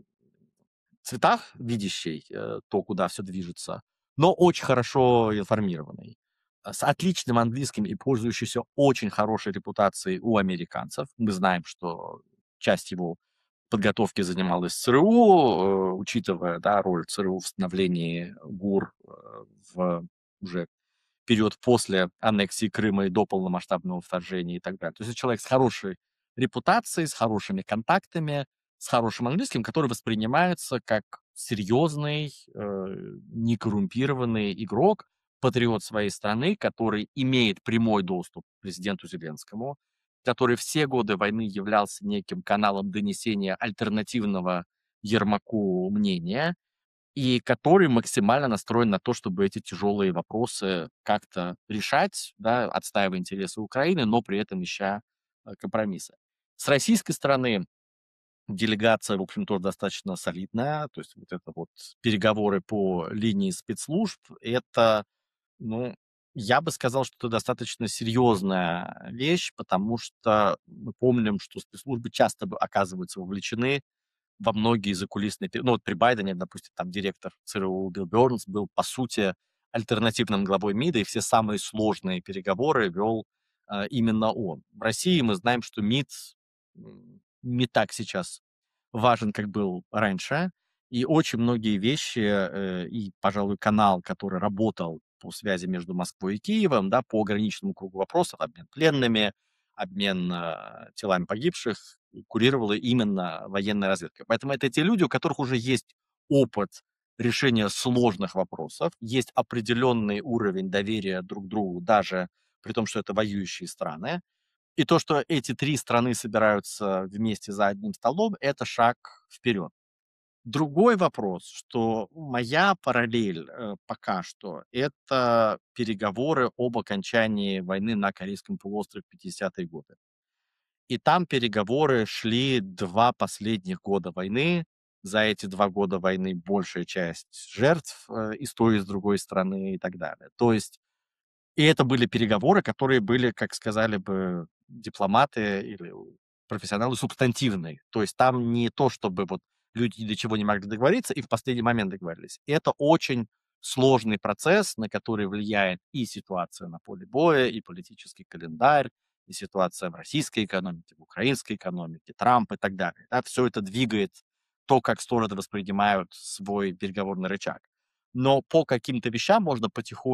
S2: цветах, видящий, то, куда все движется, но очень хорошо информированный, с отличным английским и пользующийся очень хорошей репутацией у американцев. Мы знаем, что часть его подготовки занималась ЦРУ, учитывая, да, роль ЦРУ в становлении ГУР, в уже период после аннексии Крыма и до полномасштабного вторжения и так далее. То есть это человек с хорошей репутацией, с хорошими контактами, с хорошим английским, который воспринимается как серьезный, некоррумпированный игрок, патриот своей страны, который имеет прямой доступ к президенту Зеленскому, который все годы войны являлся неким каналом донесения альтернативного Ермаку мнения, и который максимально настроен на то, чтобы эти тяжелые вопросы как-то решать, да, отстаивая интересы Украины, но при этом ища компромиссы. С российской стороны делегация, в общем, тоже достаточно солидная, то есть вот это вот переговоры по линии спецслужб, это, ну, я бы сказал, что это достаточно серьезная вещь, потому что мы помним, что спецслужбы часто оказываются вовлечены во многие закулисные ну, вот при Байдене, допустим, там директор ЦРУ Билл Бернс был, по сути, альтернативным главой МИДа, и все самые сложные переговоры вел именно он. В России мы знаем, что МИД не так сейчас важен, как был раньше, и очень многие вещи, и, пожалуй, канал, который работал по связи между Москвой и Киевом, да, по ограниченному кругу вопросов, обмен пленными, обмен телами погибших, курировала именно военная разведка. Поэтому это те люди, у которых уже есть опыт решения сложных вопросов, есть определенный уровень доверия друг к другу, даже при том, что это воюющие страны. И то, что эти 3 страны собираются вместе за одним столом, это шаг вперед. Другой вопрос, что моя параллель пока что — это переговоры об окончании войны на Корейском полуострове в 50-е годы. И там переговоры шли 2 последних года войны. За эти 2 года войны большая часть жертв и с той, и с другой стороны и так далее. То есть и это были переговоры, которые были, как сказали бы дипломаты или профессионалы, субстантивные. То есть там не то, чтобы вот люди ни до чего не могли договориться и в последний момент договорились. Это очень сложный процесс, на который влияет и ситуация на поле боя, и политический календарь, и ситуация в российской экономике, в украинской экономике, Трамп и так далее. Да, все это двигает то, как стороны воспринимают свой переговорный рычаг. Но по каким-то вещам можно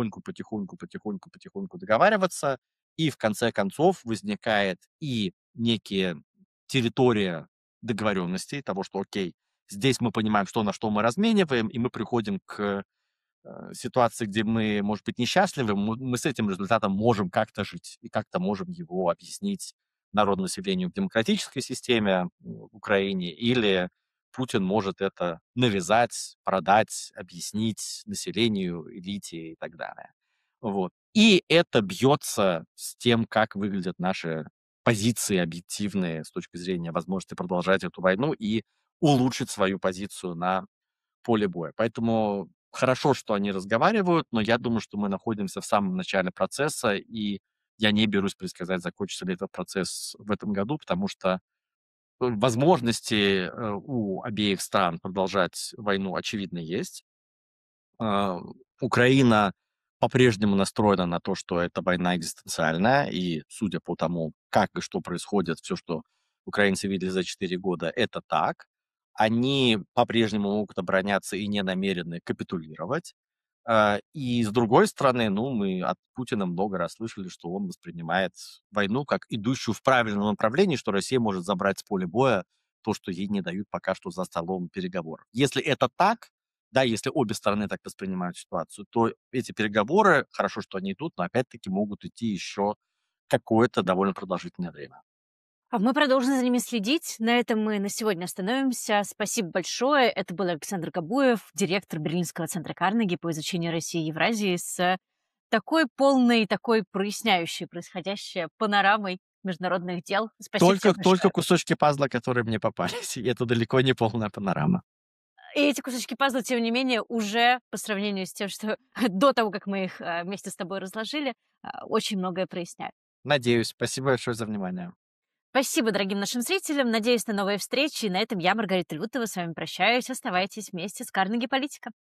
S2: потихоньку договариваться, и в конце концов возникает и некие территория договоренностей, того, что окей, здесь мы понимаем, что на что мы размениваем, и мы приходим к ситуации, где мы, может быть, несчастливы, мы с этим результатом можем как-то жить и как-то можем его объяснить народному населению в демократической системе в Украине, или Путин может это навязать, продать, объяснить населению, элите и так далее. Вот. И это бьется с тем, как выглядят наши позиции объективные с точки зрения возможности продолжать эту войну и улучшить свою позицию на поле боя. Поэтому хорошо, что они разговаривают, но я думаю, что мы находимся в самом начале процесса, и я не берусь предсказать, закончится ли этот процесс в этом году, потому что возможности у обеих стран продолжать войну, очевидно, есть. А, Украина по-прежнему настроена на то, что это война экзистенциальная, и судя по тому, как и что происходит, все, что украинцы видели за 4 года, это так. Они по-прежнему могут обороняться и не намерены капитулировать. И с другой стороны, ну, мы от Путина много раз слышали, что он воспринимает войну как идущую в правильном направлении, что Россия может забрать с поля боя то, что ей не дают пока что за столом переговоров. Если это так, да, если обе стороны так воспринимают ситуацию, то эти переговоры, хорошо, что они идут, но опять-таки могут идти еще какое-то довольно продолжительное время.
S1: А мы продолжим за ними следить. На этом мы на сегодня остановимся. Спасибо большое. Это был Александр Кабуев, директор Берлинского центра Карнеги по изучению России и Евразии, с такой полной, такой проясняющей происходящее панорамой международных дел. Спасибо тебе
S2: Только
S1: большое.
S2: кусочки пазла, которые мне попались, и это далеко не полная панорама.
S1: И эти кусочки пазла, тем не менее, уже по сравнению с тем, что до того, как мы их вместе с тобой разложили, очень многое проясняют.
S2: Надеюсь. Спасибо большое за внимание.
S1: Спасибо дорогим нашим зрителям. Надеюсь на новые встречи. И на этом я, Маргарита Лютова, с вами прощаюсь. Оставайтесь вместе с Карнеги Политика.